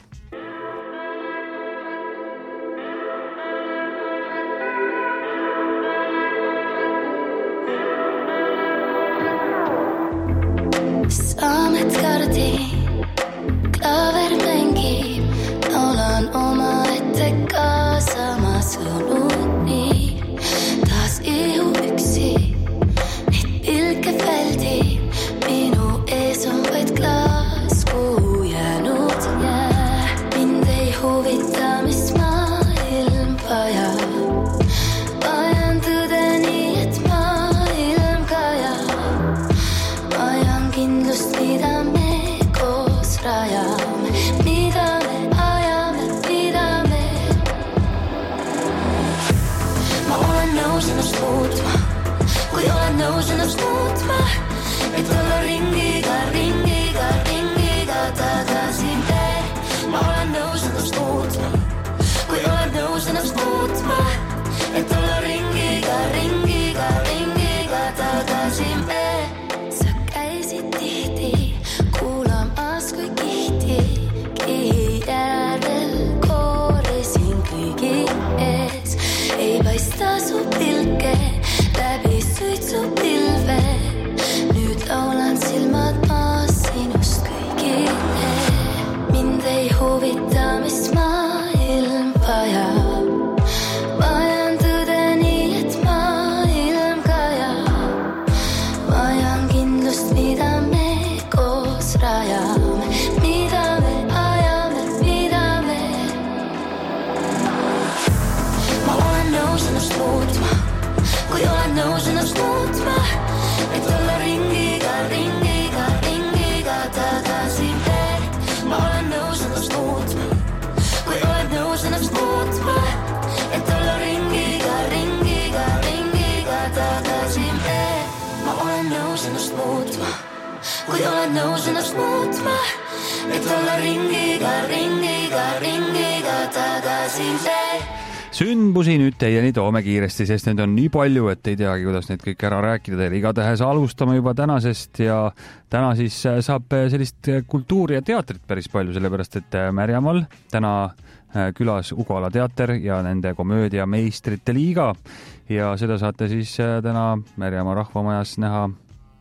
Saamet kardi, klaver mängib, laulan oma ette kaasa, ma sõnud nii. Taas ihu üksi, neid pilke väldib, minu ees on vaid klaas, kuhu jäänud jää. Mind ei huvita, mis maailm vajab, vajan tõde nii, et maailm kajab. Vajan kindlust, mida me koos rajame, mida me ajame, mida me. Ma olen nõus ennast muutma, kui olen nõus ennast muutma, et olla ringiga, ringiga, ringiga tagasi veel. Ma olen nõus ennast muutma, kui olen nõus ennast muutma, et olla ringiga, ringiga, ringiga tagasi veel. Tihti kuulamas kui kihti, kihi järel koorisin kõigi ees. Ei paista su pilke läbi suitsupilve, nüüd laulan silmad maas sinust kõigile. Mind ei huvita, mis maailm vajab, vajan tõde nii, et maailm kajab. Vajan kindlust, mida me koos rajame, mida me ajame, mida me. Ma olen nõus ennast muutma, kui olen nõus ennast muutma, et olla ringiga, ringiga, ringiga tagasi veel. Ma olen nõus ennast muutma, kui olen nõus ennast muutma, et olla ringiga, ringiga, ringiga tagasi veel. Ma olen nõus ennast muutma, kui olen nõus ennast muutma, et olla ringiga, ringiga, ringiga tagasi veel. Sündmusi nüüd teieni toome kiiresti, sest need on nii palju, et ei teagi, kuidas neid kõik ära rääkida teile. Igatähes alustame juba tänasest ja täna siis saab sellist kultuuri ja teatrit päris palju, sellepärast et Märjamaal täna külas Ugala teater ja nende komöödia Meistrite liiga ja seda saate siis täna Märjamaa rahvamajas näha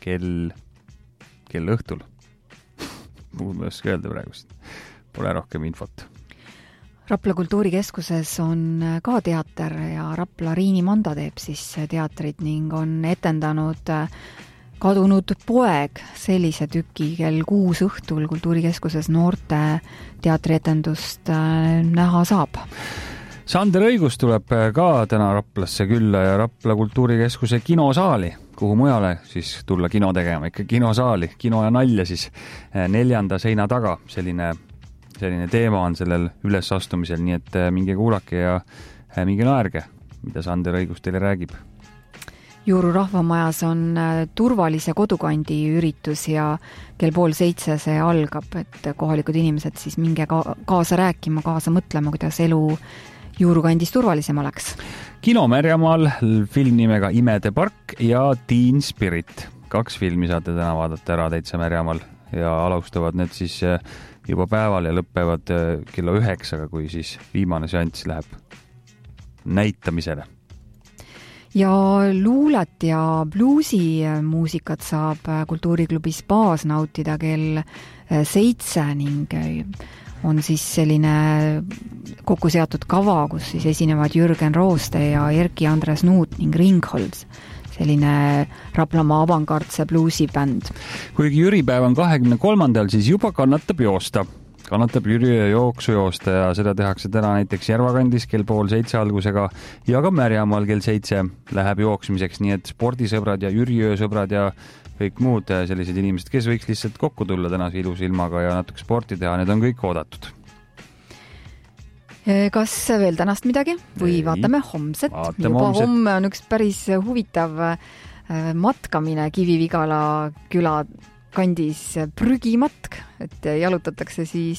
kell õhtul. Muud ma oska öelda praegust. Pole rohkem infot. Rapla kultuurikeskuses on ka teater ja Rapla Riini Manda teeb siis teatrit ning on etendanud Kadunud poeg sellise tüki kell 6 õhtul kultuurikeskuses noorte teatrietendust näha saab. Sander Õigus tuleb ka täna Raplasse külla ja Rapla kultuurikeskuse kinosaali, kuhu mujale siis tulla kino tegema, ikka kinosaali, kino ja nalja siis 4. seina taga. Selline teema on sellel ülesastumisel, nii et minge kuulake ja minge naerge, mida Sander Õigus teile räägib. Juuru rahvamajas on turvalise kodukandi üritus ja kell 6:30 see algab, et kohalikud inimesed siis minge kaasa rääkima, kaasa mõtlema, kuidas elu Juuru kandis turvalisem oleks. Kino Märjamaal film nimega Imede park ja Teen Spirit. 2 filmi saate täna vaadata ära täitsa Märjamaal ja alustavad need siis juba päeval ja lõppevad kella 9, kui siis viimane seanss läheb näitamisele. Ja luulet ja bluusi muusikat saab kultuuriklubis Baas nautida kell 7 ning on siis selline kokku seatud kava, kus siis esinevad Jürgen Rooste ja Erki Andres Nuut ning Ringholz, selline Raplamaa avangardse bluusibänd. Kuigi jüripäev on 23. siis juba kannatab joosta. Kannatab Jüri jooksu joosta ja seda tehakse täna näiteks Järvakandis kell 6:30 algusega ja ka Märjamaal kell 7 läheb jooksmiseks, nii et spordisõbrad ja Jüriöösõbrad ja kõik muud sellised inimesed, kes võiks lihtsalt kokku tulla tänase ilus ilmaga ja natuke sporti teha, need on kõik oodatud. Kas veel tänast midagi või vaatame homset? Juba homme on üks päris huvitav matkamine Kivi-Vigala küla kandis prügimatk, et jalutatakse siis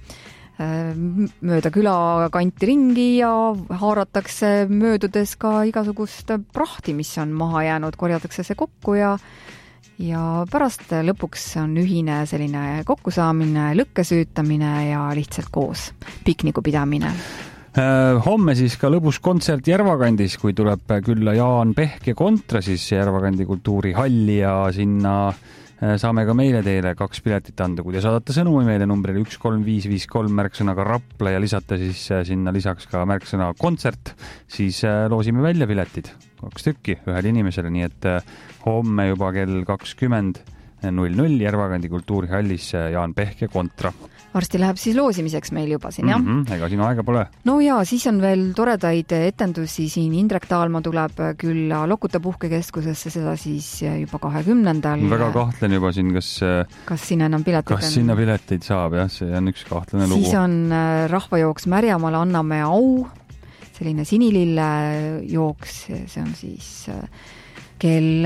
mööda küla kanti ringi ja haaratakse möödudes ka igasugust prahti, mis on maha jäänud, korjatakse see kokku ja pärast lõpuks on ühine selline kokkusaamine, lõkkesüütamine ja lihtsalt koos pikniku pidamine. Homme siis ka lõbus kontsert Järvakandis, kui tuleb külla Jaan Pehk ja Kontra siis Järvakandi kultuurihalli ja sinna saame ka meile teile 2 piletit anda, kui te saadate sõnumi meile numbril 13553 märksõnaga Rapla ja lisate siis sinna lisaks ka märksõna kontsert, siis loosime välja piletid 2 tükki ühele inimesele, nii et homme juba kell 20:00 Järvakandi kultuurihallis Jaan Pehk ja Kontra. Varsti läheb siis loosimiseks meil juba siin, jah? Ega sinu aega pole. No ja siis on veel toredaid etendusi siin. Indrek Taalma tuleb külla Lokuta puhkekeskusesse, seda siis juba 20. Väga kahtlen juba siin, kas sinna enam pileteid kas sinna pileteid saab, jah, see on üks kahtlane lugu. Siis on rahvajooks Märjamaal Anname au, selline sinilille jooks, see on siis kell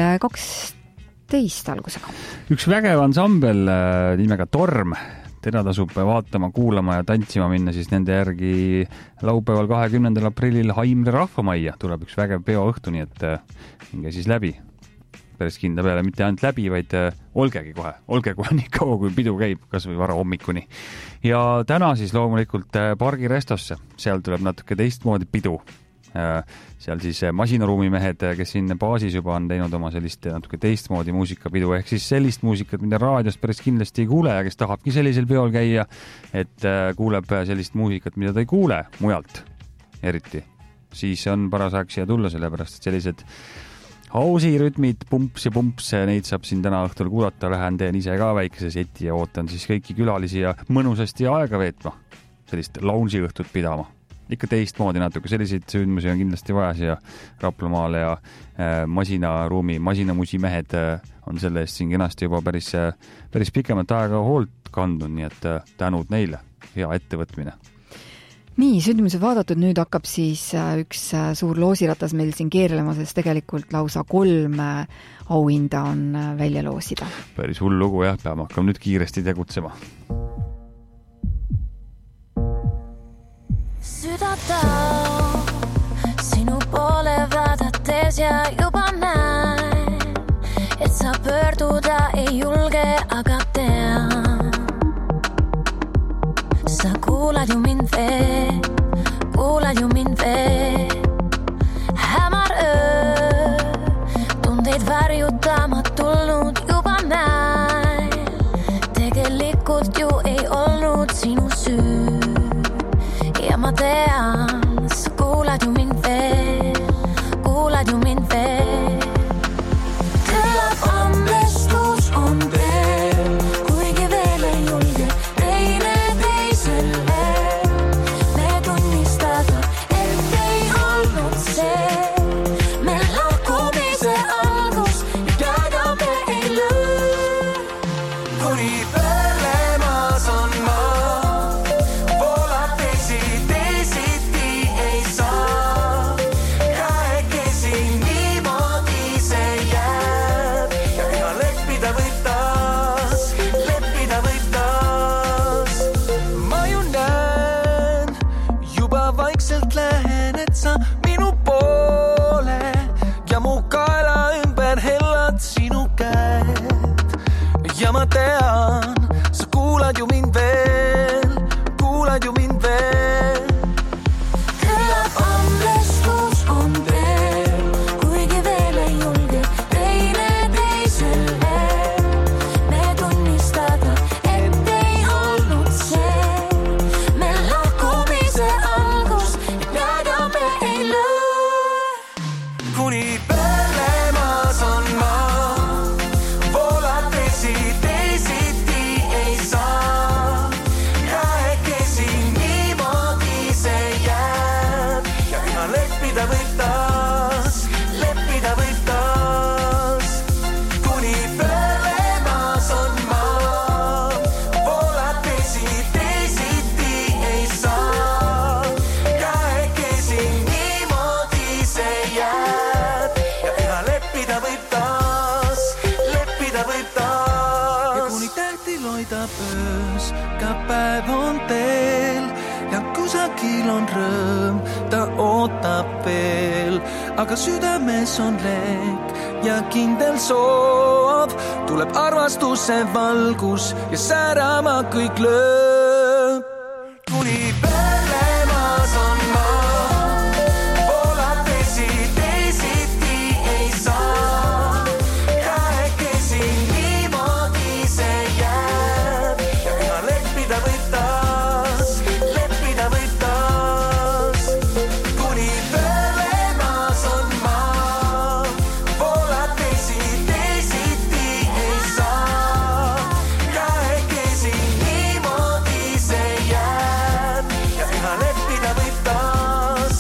12 algusega. Üks vägev ansambel nimega Torm, teda tasub vaatama, kuulama ja tantsima minna, siis nende järgi laupäeval 20. aprillil Haimre rahvamajja tuleb üks vägev peoõhtu, nii et minge siis läbi. Päris kindla peale, mitte ainult läbi, vaid olge kohe nii kaua, kui pidu käib, kas või vara hommikuni. Ja täna siis loomulikult Pargi restosse, seal tuleb natuke teistmoodi pidu. Seal siis masinaruumi mehed, kes siin baasis juba on teinud oma sellist natuke teistmoodi muusikapidu, ehk siis sellist muusikat, mida raadiost päris kindlasti ei kuule ja kes tahabki sellisel peol käia, et kuuleb sellist muusikat, mida ta ei kuule mujalt eriti, siis on paras aeg siia tulla, sellepärast et sellised hausirütmid, pumps ja pumps, neid saab siin täna õhtul kuulata, lähen teen ise ka väikese seti ja ootan siis kõiki külalisi ja mõnusasti aega veetma, sellist lounge'i õhtut pidama. Ikka teistmoodi natuke, selliseid sündmusi on kindlasti vaja siia Raplamaale ja masinamusi mehed on selle eest siin kenasti juba päris pikemat aega hoolt kandnud, nii et tänud neile, hea ettevõtmine. Nii, sündmused vaadatud, nüüd hakkab siis üks suur loosiratas meil siin keerlema, sest tegelikult lausa 3 auhinda on välja loosida. Päris hull lugu, jah, peame hakkama nüüd kiiresti tegutsema. Südata sinu poole vaadates ja juba näen, et sa pöörduda ei julge, aga tean. Sa kuulad ju mind veel, hämar öö, tundeid varjutama tulnud ju tean, sa kuulad ju mind veel, Küllap andestus on veel, kuigi veel ei julge teine teisele me tunnistada, et ei olnud see me lahkumise algus, et peaga me ei löö. Kuni Pellemas on maa, voolad vesi teisiti ei saa. Kahekesi niimoodi see jääb ja ihan leppida võib taas. Kuni Pellemas on maa, voolad vesi teisiti ei saa. Kahekesi niimoodi see jääb ja ihan leppida võib taas. Ja kuni tähti loidab öös, ka päev on teel ja kusagil on rõõm, ta ootab veel, aga südames on lek ja kindel soov, tuleb armastuse valgus ja särama kõik lööb. Kuni Pellemas on maa, voolad vesi teisiti ei saa. Kahekesi niimoodi see jääb ja ihan leppida võib taas. Kuni Pellemas on maa, voolad vesi teisiti ei saa. Kahekesi niimoodi see jääb ja ihan leppida võib taas.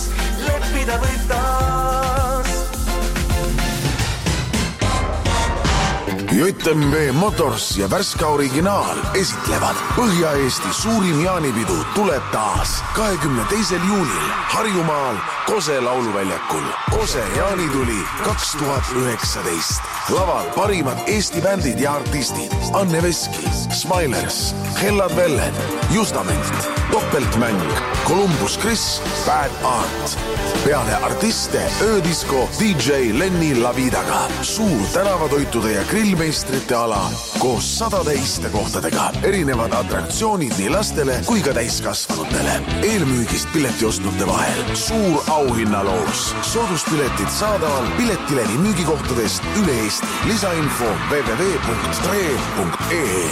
JMV Motors ja Värska Originaal esitlevad Põhja-Eesti suurim jaanipidu tuleb taas 22. juunil Harjumaal Kose lauluväljakul. Kose jaanituli 2019. Laval parimad Eesti bändid ja artistid Anne Veski, Smilers, Hellad Velled, Justament, Topeltmäng, Columbus Chris, Bad Art. Peale artiste öödisko DJ Lenni Lavidaga. Suur tänavatoitude ja grillmeistrite ala koos 100 istekohtadega. Erinevad atraktsioonid nii lastele kui ka täiskasvanutele. Eelmüügist piletiostnute vahel. Suur auhinnaloos. Sooduspiletid saadaval Piletilevi müügikohtadest üle Eesti. Lisainfo www.tre.ee.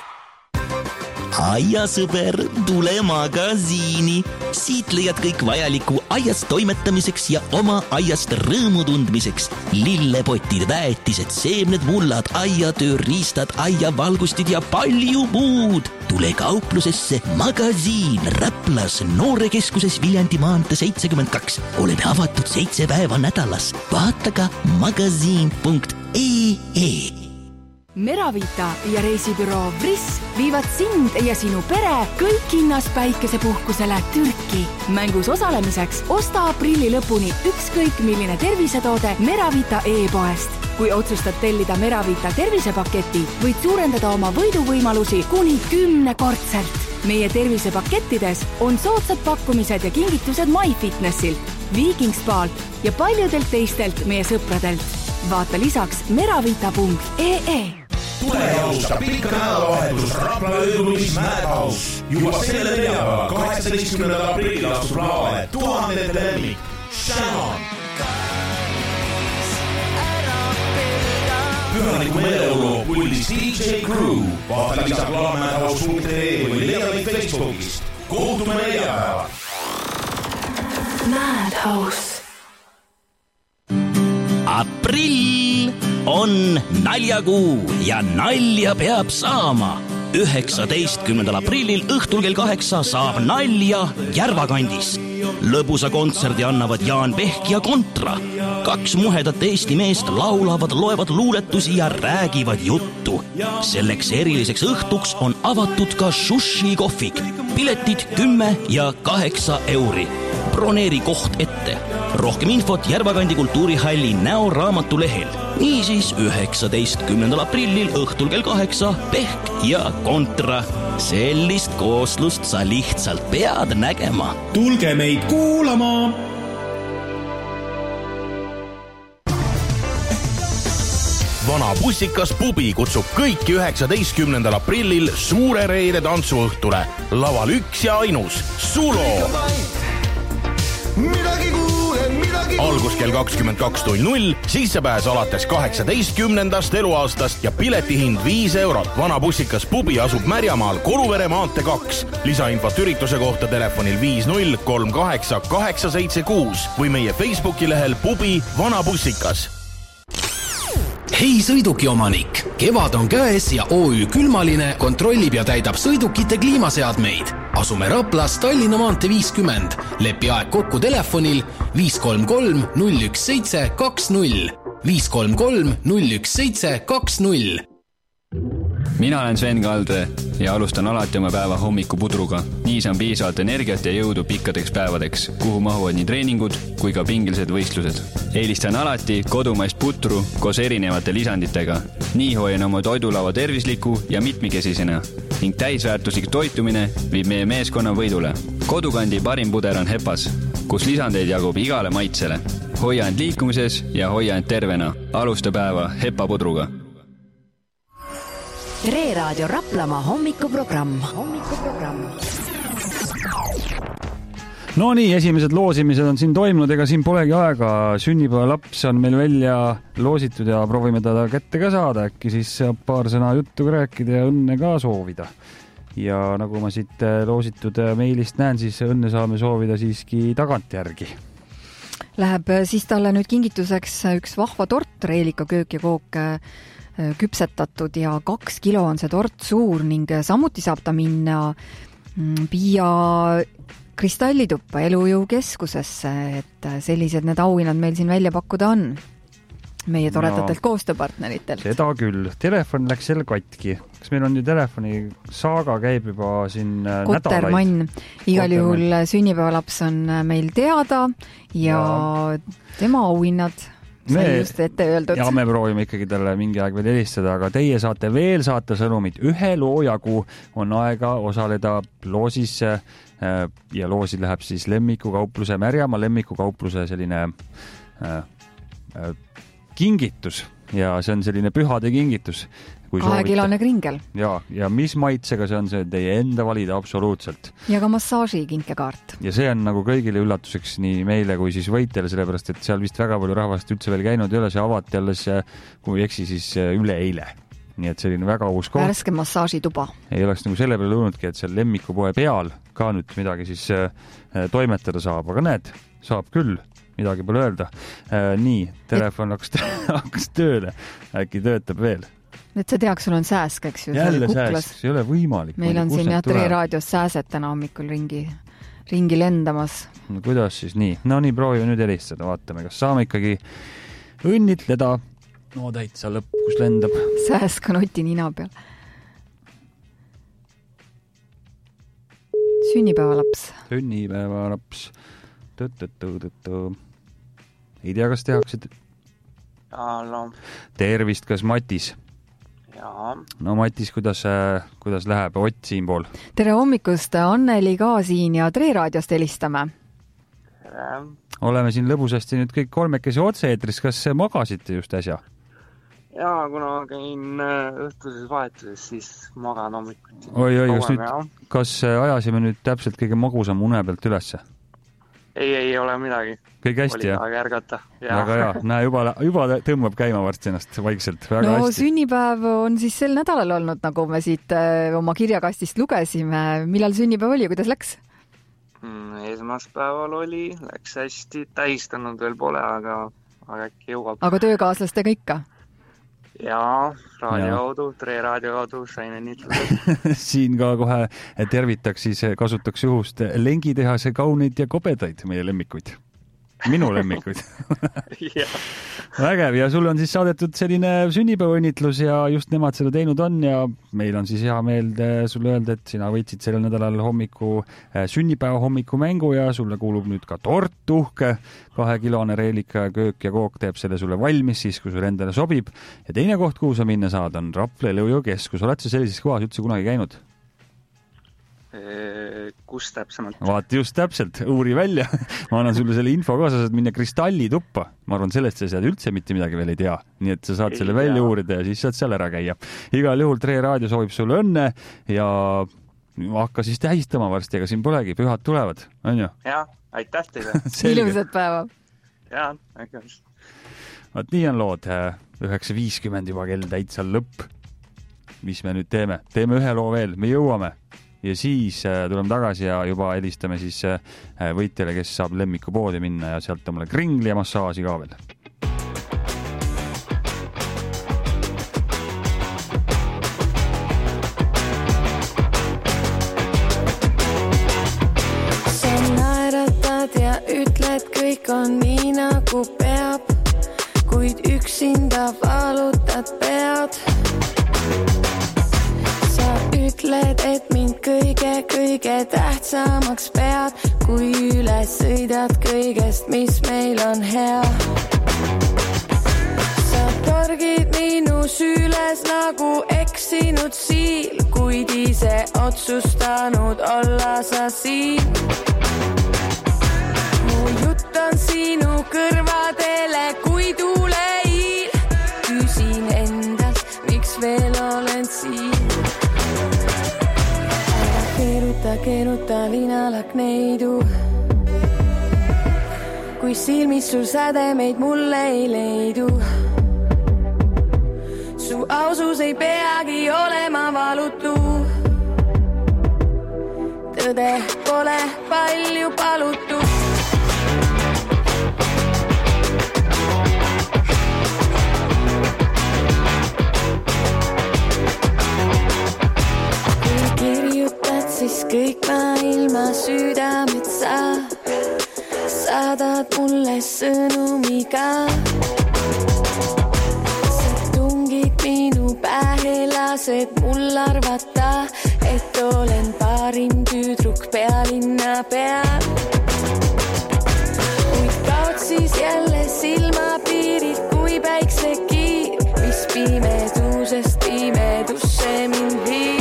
Aiasõber, tule magasiini. Siit leiad kõik vajaliku aias toimetamiseks ja oma aiast rõõmu tundmiseks. Lillepotid, väetised, seemned, mullad, aiatööriistad, aiavalgustid ja palju muud. Tule kauplusesse Magasiin Raplas Noorekeskuses Viljandi maantee 72. Oleme avatud 7 päeva nädalas. Vaata ka magasiin.ee. Meravita ja reisibüroo Vriss viivad sind ja sinu pere kõik hinnas päikesepuhkusele Türki. Mängus osalemiseks osta aprilli lõpuni ükskõik milline tervisetoode Meravita e-poest. Kui otsustad tellida Meravita tervisepaketi, võid suurendada oma võiduvõimalusi kuni 10-kordselt. Meie tervisepakettides on soodsad pakkumised ja kingitused MyFitnessilt, Viking Spaalt ja paljudelt teistelt meie sõpradelt. Vaata lisaks meravita.ee. Tule ja alustab pikka nädalavahetus Rapla ööklubis Madhouse. Juba selle neljapäeva 18. aprillil astub lavale 1000 lemmik Shannon. Pühaliku meeleolu puldis DJ Crew. Vaata lisaks laulamadhouse.ee või leia meid Facebookist. Kohtume neljapäeval. Madhouse. Aprill on naljakuu ja nalja peab saama. 19. aprillil õhtul kell 8 saab nalja Järvakandis. Lõbusa kontserdi annavad Jaan Pehk ja Kontra. 2 muhedat Eesti meest laulavad, loevad luuletusi ja räägivad juttu. Selleks eriliseks õhtuks on avatud ka Sushi kohvik. Piletid 10 ja 8 euri. Broneeri koht ette. Rohkem infot Järvakandi kultuurihalli Näo raamatulehel. Niisiis 19. aprillil õhtul kell 8 Pehk ja Kontra. Sellist kooslust sa lihtsalt pead nägema. Tulge meid kuulama! Vana Bussikas pubi kutsub kõiki 19. aprillil suure reede tantsuõhtule. Laval üks ja ainus Sulo. Algus kell 22.00, sissepääs alates 18. eluaastast ja piletihind 5 €. Vana Bussikas pubi asub Märjamaal Koluvere maantee 2. Lisainfot ürituse kohta telefonil 5038 876 või meie Facebooki lehel pubi Vana Bussikas. Hei sõidukiomanik, kevad on käes ja OÜ Külmaline kontrollib ja täidab sõidukite kliimaseadmeid. Asume Raplas Tallinna maantee 50. Lepi aeg kokku telefonil 533 017 20. 533 017 20. Mina olen Sven Kaldre ja alustan alati oma päeva hommikupudruga. Nii saan piisavalt energiat ja jõudu pikkadeks päevadeks, kuhu mahuvad nii treeningud kui ka pingelised võistlused. Eelistan alati kodumaist putru koos erinevate lisanditega. Nii hoian oma toidulava tervisliku ja mitmikesisena ning täisväärtuslik toitumine viib meie meeskonna võidule. Kodukandi parim puder on Hepas, kus lisandeid jagub igale maitsele. Hoia end liikumises ja hoia end tervena. Alusta päeva Hepa pudruga. Tre Raadio Raplamaa hommikuprogramm. No nii, esimesed loosimised on siin toimunud, ega siin polegi aega. Sünnipäevalaps on meil välja loositud ja proovime teda kätte ka saada. Äkki siis saab paar sõna juttu rääkida ja õnne ka soovida. Ja nagu ma siit loositud meilist näen, siis õnne saame soovida siiski tagantjärgi. Läheb siis talle nüüd kingituseks üks vahva tort, Reelika köök ja kook küpsetatud ja 2 kilo on see tort suur ning samuti saab ta minna Piia kristallituppa elujõukeskusesse, et sellised need auhinnad meil siin välja pakkuda on meie toredatelt koostööpartneritelt. Seda küll. Telefon läks jälle katki. Kas meil on ju telefoni saaga käib juba siin Kotermann. Igal juhul sünnipäevalaps on meil teada ja tema auhinnad sai just ette öeldud. Ja me proovime ikkagi talle mingi aeg veel helistada, aga teie saate veel saata sõnumid. Ühe loojagu on aega osaleda loosis ja loosi läheb siis lemmikukaupluse, Märjamaa lemmikukaupluse selline kingitus ja see on selline pühade kingitus. 2-kilone kringel. Ja mis maitsega see on see teie enda valida absoluutselt. Ja ka massaaži kinkekaart. Ja see on nagu kõigile üllatuseks nii meile kui siis võitjale, sellepärast et seal vist väga palju rahvast üldse veel käinud ei ole, see avati alles, kui eksi, siis üleeile. Nii et selline väga uus koht. Värske massaažituba. Ei oleks nagu selle peale lõunudki, et seal lemmikupoe peal ka nüüd midagi siis toimetada saab, aga näed, saab küll. Midagi pole öelda. Nii, telefon hakkas tööle. Äkki töötab veel. Et see teaks, sul on sääsk, eks ju? Jälle sääsk, see ei ole võimalik. Meil on siin Tre Raadios sääsed täna hommikul ringi lendamas. No kuidas siis nii? No nii, proovime nüüd helistada, vaatame, kas saame ikkagi õnnitleda. No täitsa lõpp, kus lendab. Sääsk on Oti nina peal. Sünnipäevalaps. Sünnipäevalaps. Ei tea, kas tehakse... Tervist, kas Matis? Jaa. No Matis, kuidas läheb Ott siin pool? Tere hommikust, Anneli ka siin ja Tre Raadiost helistame. Tere. Oleme siin lõbusasti nüüd kõik kolmekesi otse-eetris, kas magasite just äsja? Jaa, kuna käin õhtuses vahetuses, siis magan hommikuti. Oi, kas ajasime nüüd täpselt kõige magusam une pealt ülesse? Ei ole midagi. Kõik hästi, jah? Oli ärgata. Väga hea. Näe, juba tõmbab käima varsti ennast vaikselt. Väga no hästi. Sünnipäev on siis sel nädalal olnud, nagu me siit oma kirjakastist lugesime. Millal sünnipäev oli ja kuidas läks? Esmaspäeval oli, läks hästi. Tähistanud veel pole, aga äkki jõuab. Aga töökaaslastega ikka? Jaa, raadiokaudu, Tre raadiokaudu sain õnnitlused. Siin ka kohe tervitaks, siis kasutaks juhust lengitehase kauneid ja kobedaid meie lemmikuid. Minu lemmikuid. Vägev ja sul on siis saadetud selline sünnipäevaõnnitlus ja just nemad seda teinud on ja meil on siis hea meel sulle öelda, et sina võitsid sellel nädalal sünnipäeva hommikumängu ja sulle kuulub nüüd ka tort uhke. 2-kilone Reelika köök ja kook teeb selle sulle valmis siis, kui sul endale sobib. Ja teine koht, kuhu sa minna saad, on Rapla elujõukeskus. Oled sa sellises kohas üldse kunagi käinud? Kus täpsemalt? Vaat just täpselt, uuri välja. Ma annan sulle selle info ka, sa saad minna kristallituppa. Ma arvan, sellest sa üldse mitte midagi veel ei tea. Nii et sa saad selle välja uurida ja siis saad seal ära käia. Igal juhul Tre Raadio soovib sulle õnne ja hakka siis tähistama varsti, ega siin polegi, pühad tulevad, on ju? Jaa, aitäh teile. Ilusat päeva. Jaa, äkki. Vaat nii on lood, 9.50 juba kell täitsa lõpp. Mis me nüüd teeme? Teeme ühe loo veel, me jõuame. Ja siis tuleme tagasi ja juba helistame siis võitjale, kes saab lemmikupoodi minna ja sealt omale kringli ja massaaži ka veel. Sa naeratad ja ütled, kõik on nii nagu peab, kuid üksinda valutad pead. Ütled, et mind kõige tähtsamaks pead, kui üles sõidad kõigest, mis meil on hea. Sa torgid minu süles nagu eksinud siil, kuid ise otsustanud olla sa siin. Mu jutt on sinu kõrvadele kui tuuleiil. Küsin endast, miks veel olen siin. Keeruta linalak neidu, kui silmis sul sädemeid mulle ei leidu. Su ausus ei peagi olema valutu. Tõde pole palju palutu. Siis kõik maailma südamed saadad mulle sõnumiga. Sa tungid minu pähe, lased mul arvata, et olen parim tüdruk pealinna peal. Kuid kaod siis jälle silmapiirid kui päiksekiir, mis pimedusest pimedusse mind viis.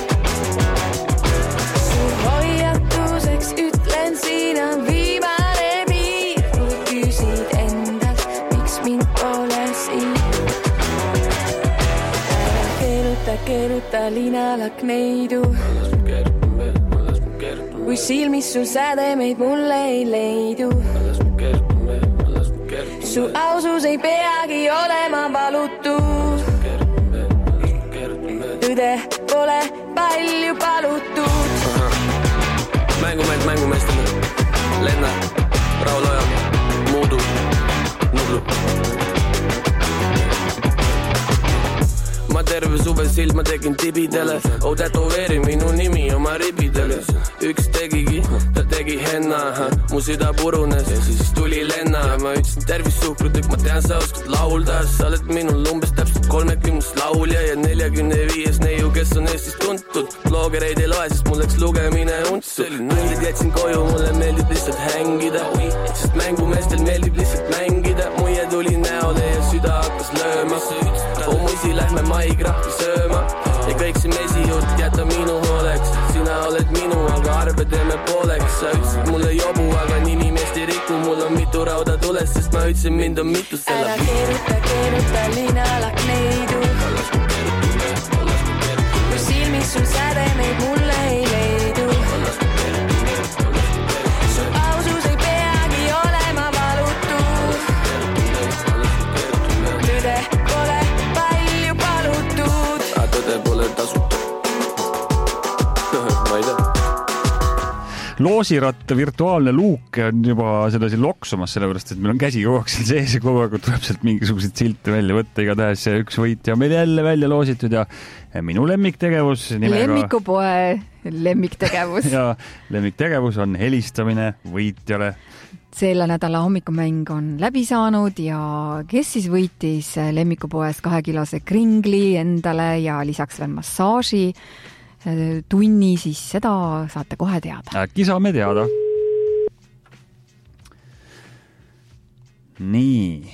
Ütlen, siin on viimane piir, kui küsid endalt, miks mind pole siin. Ära keeruta linalak neidu, kui silmis sul sädemeid mulle ei leidu. Su ausus ei peagi olema valutu. Tõde pole palju palutud. Mängumeestele, Lennart, Raul Oja, Muudu, Nublu. Ma terve suve silma tegin tibidele, tätoveeri minu nimi oma ribidele. Üks tegigi, ta tegi henna, mu süda purunes ja siis tuli lenna. Ma ütlesin tervis suhkrutükk, ma tean sa oskad laulda. Sa oled minul umbes täpselt 30 laulja ja 45 neiu, kes on Eestis tuntud. Bloggereid ei loe, sest mul läks lugemine untsu. Nullid jätsin koju, mulle meeldib lihtsalt hängida, sest mängumeestel meeldib lihtsalt mängida. Muie tuli näole ja süda hakkas lööma. Muisi lähme maikrahvi sööma ja kõik see mesijutt jäta minu hooleks. Sina oled minu, aga arve teeme pooleks. Sa ütlesid mulle jobu, aga nimi meest ei riku. Mul on mitu rauda tules, sest ma ütlesin mind on mitu selle. Ära keeruta linalak neidu, kui silmis sul sädemeid mulle ei leidu. Su ausus ei peagi olema valutu. Tõde pole palju palutud. Tõde pole tasuta. Ma ei tea. Loosiratta virtuaalne luuk on juba sedasi loksumas, sellepärast, et meil on käsi kogu aeg seal sees ja kogu aeg tuleb sealt mingisuguseid silte välja võtta. Igatahes üks võitja on meil jälle välja loositud ja minu lemmiktegevus nimega... Lemmikupoe lemmiktegevus. Ja lemmiktegevus on helistamine võitjale. Selle nädala hommikumäng on läbi saanud ja kes siis võitis lemmikupoest 2-kilose kringli endale ja lisaks veel massaaži tunni, siis seda saate kohe teada. Äkki saame teada. Nii.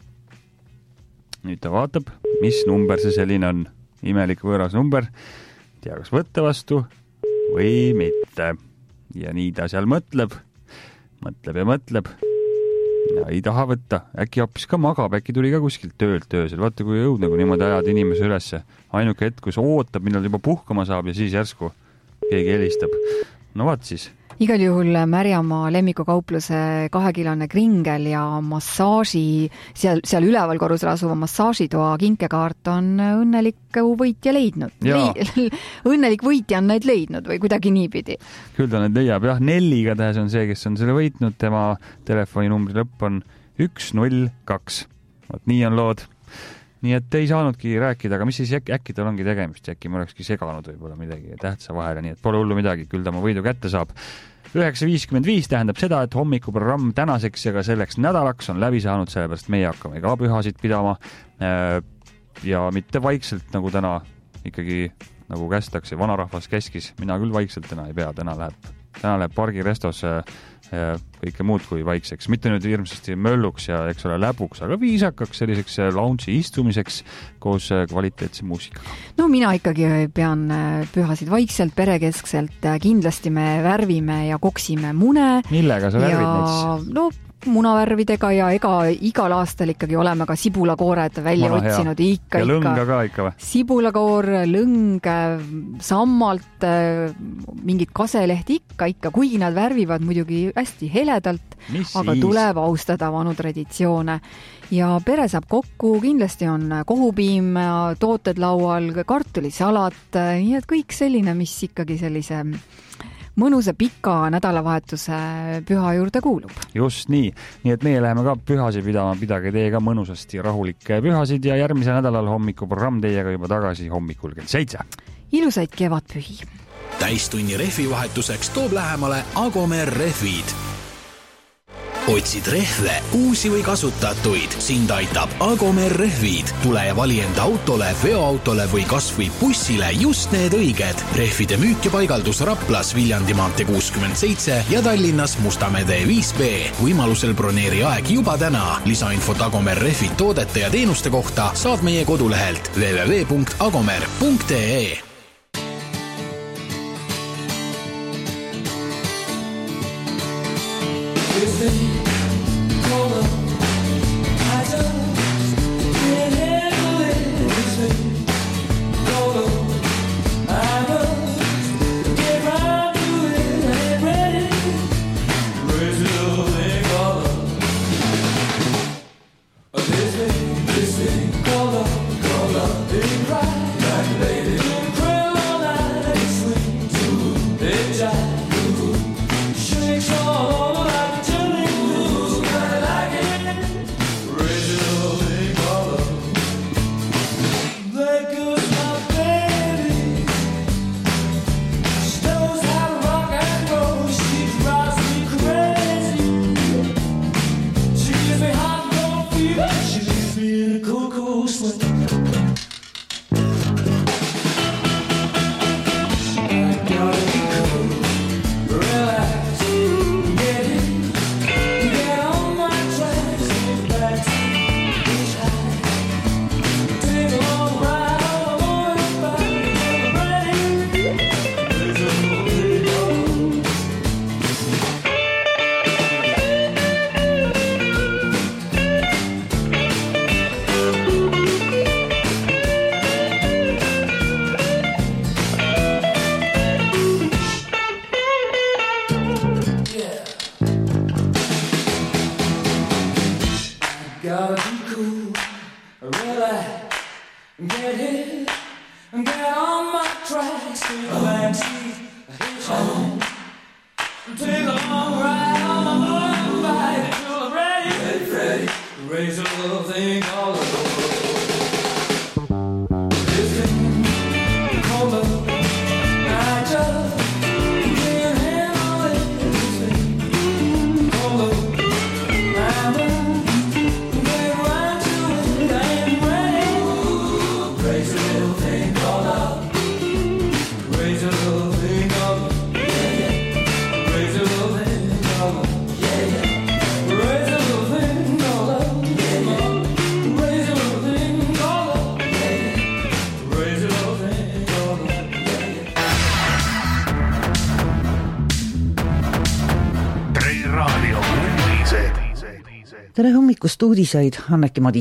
Nüüd ta vaatab, mis number see selline on. Imelik võõras number. tea, kas võtta vastu või mitte. Ja nii ta seal mõtleb ja ei taha võtta. Äkki hoopis ka magab, äkki tuli ka kuskilt töölt öösel. Vaata, kui jõud nagu niimoodi ajad inimese ülesse. Ainuke hetk, kus ootab, millal juba puhkama saab ja siis järsku keegi helistab. No vaat siis. Igal juhul Märjamaa lemmikukaupluse 2-kilone kringel ja massaaži, seal üleval korrusel asuva massaažitoa kinkekaart on õnnelik võitja leidnud. Õnnelik võitja on neid leidnud või kuidagi niipidi. Küll ta need leiab, jah. Nelli igatahes on see, kes on selle võitnud. Tema telefoninumbri lõpp on 102. Vot nii on lood. Nii et ei saanudki rääkida, aga mis siis äkki tal ongi tegemist, äkki ma olekski seganud võib-olla midagi tähtsa vahele, nii et pole hullu midagi, küll ta oma võidu kätte saab. 9.55 tähendab seda, et hommikuprogramm tänaseks ja ka selleks nädalaks on läbi saanud, sellepärast meie hakkame ka pühasid pidama ja mitte vaikselt, nagu täna ikkagi nagu kästakse, vanarahvas keskis, mina küll vaikselt täna ei pea, täna läheb pargirestos kõike muud kui vaikseks, mitte nüüd hirmsasti mölluks ja eks ole läbuks, aga viisakaks selliseks lounge'i istumiseks koos kvaliteetse muusikaga. No mina ikkagi pean pühasid vaikselt, perekeskselt, kindlasti me värvime ja koksime mune. Millega sa värvid neid siis? No munavärvidega ja igal aastal ikkagi oleme ka sibulakoored välja otsinud. Ja lõnga ka ikka või? Sibulakoor, lõng, sammalt, mingid kaselehti ikka, kuigi nad värvivad muidugi hästi heledalt, aga tuleb austada vanu traditsioone. Ja pere saab kokku, kindlasti on kohupiim, tooted laual, kartulisalat, nii et kõik selline, mis ikkagi sellise mõnusa pika nädalavahetuse püha juurde kuulub. Just nii. Nii et meie läheme ka pühasid pidama, pidage teiega mõnusasti rahulikke pühasid ja järgmisel nädalal hommikuprogramm teiega juba tagasi hommikul kell 7. Ilusaid kevadpühi. Täistunni rehvivahetuseks toob lähemale Agomer rehvid. Otsid rehve, uusi või kasutatuid, sind aitab Agomer rehvid. Tule ja vali enda autole, veoautole või kas või bussile just need õiged. Rehvide müük ja paigaldus Raplas, Viljandi maantee 67 ja Tallinnas Mustamäe 5B. Võimalusel broneeri aeg juba täna. Lisainfot Agomer rehvid toodete ja teenuste kohta saad meie kodulehelt www.agomer.ee. tere hommikust uudiseid, Anneki Madis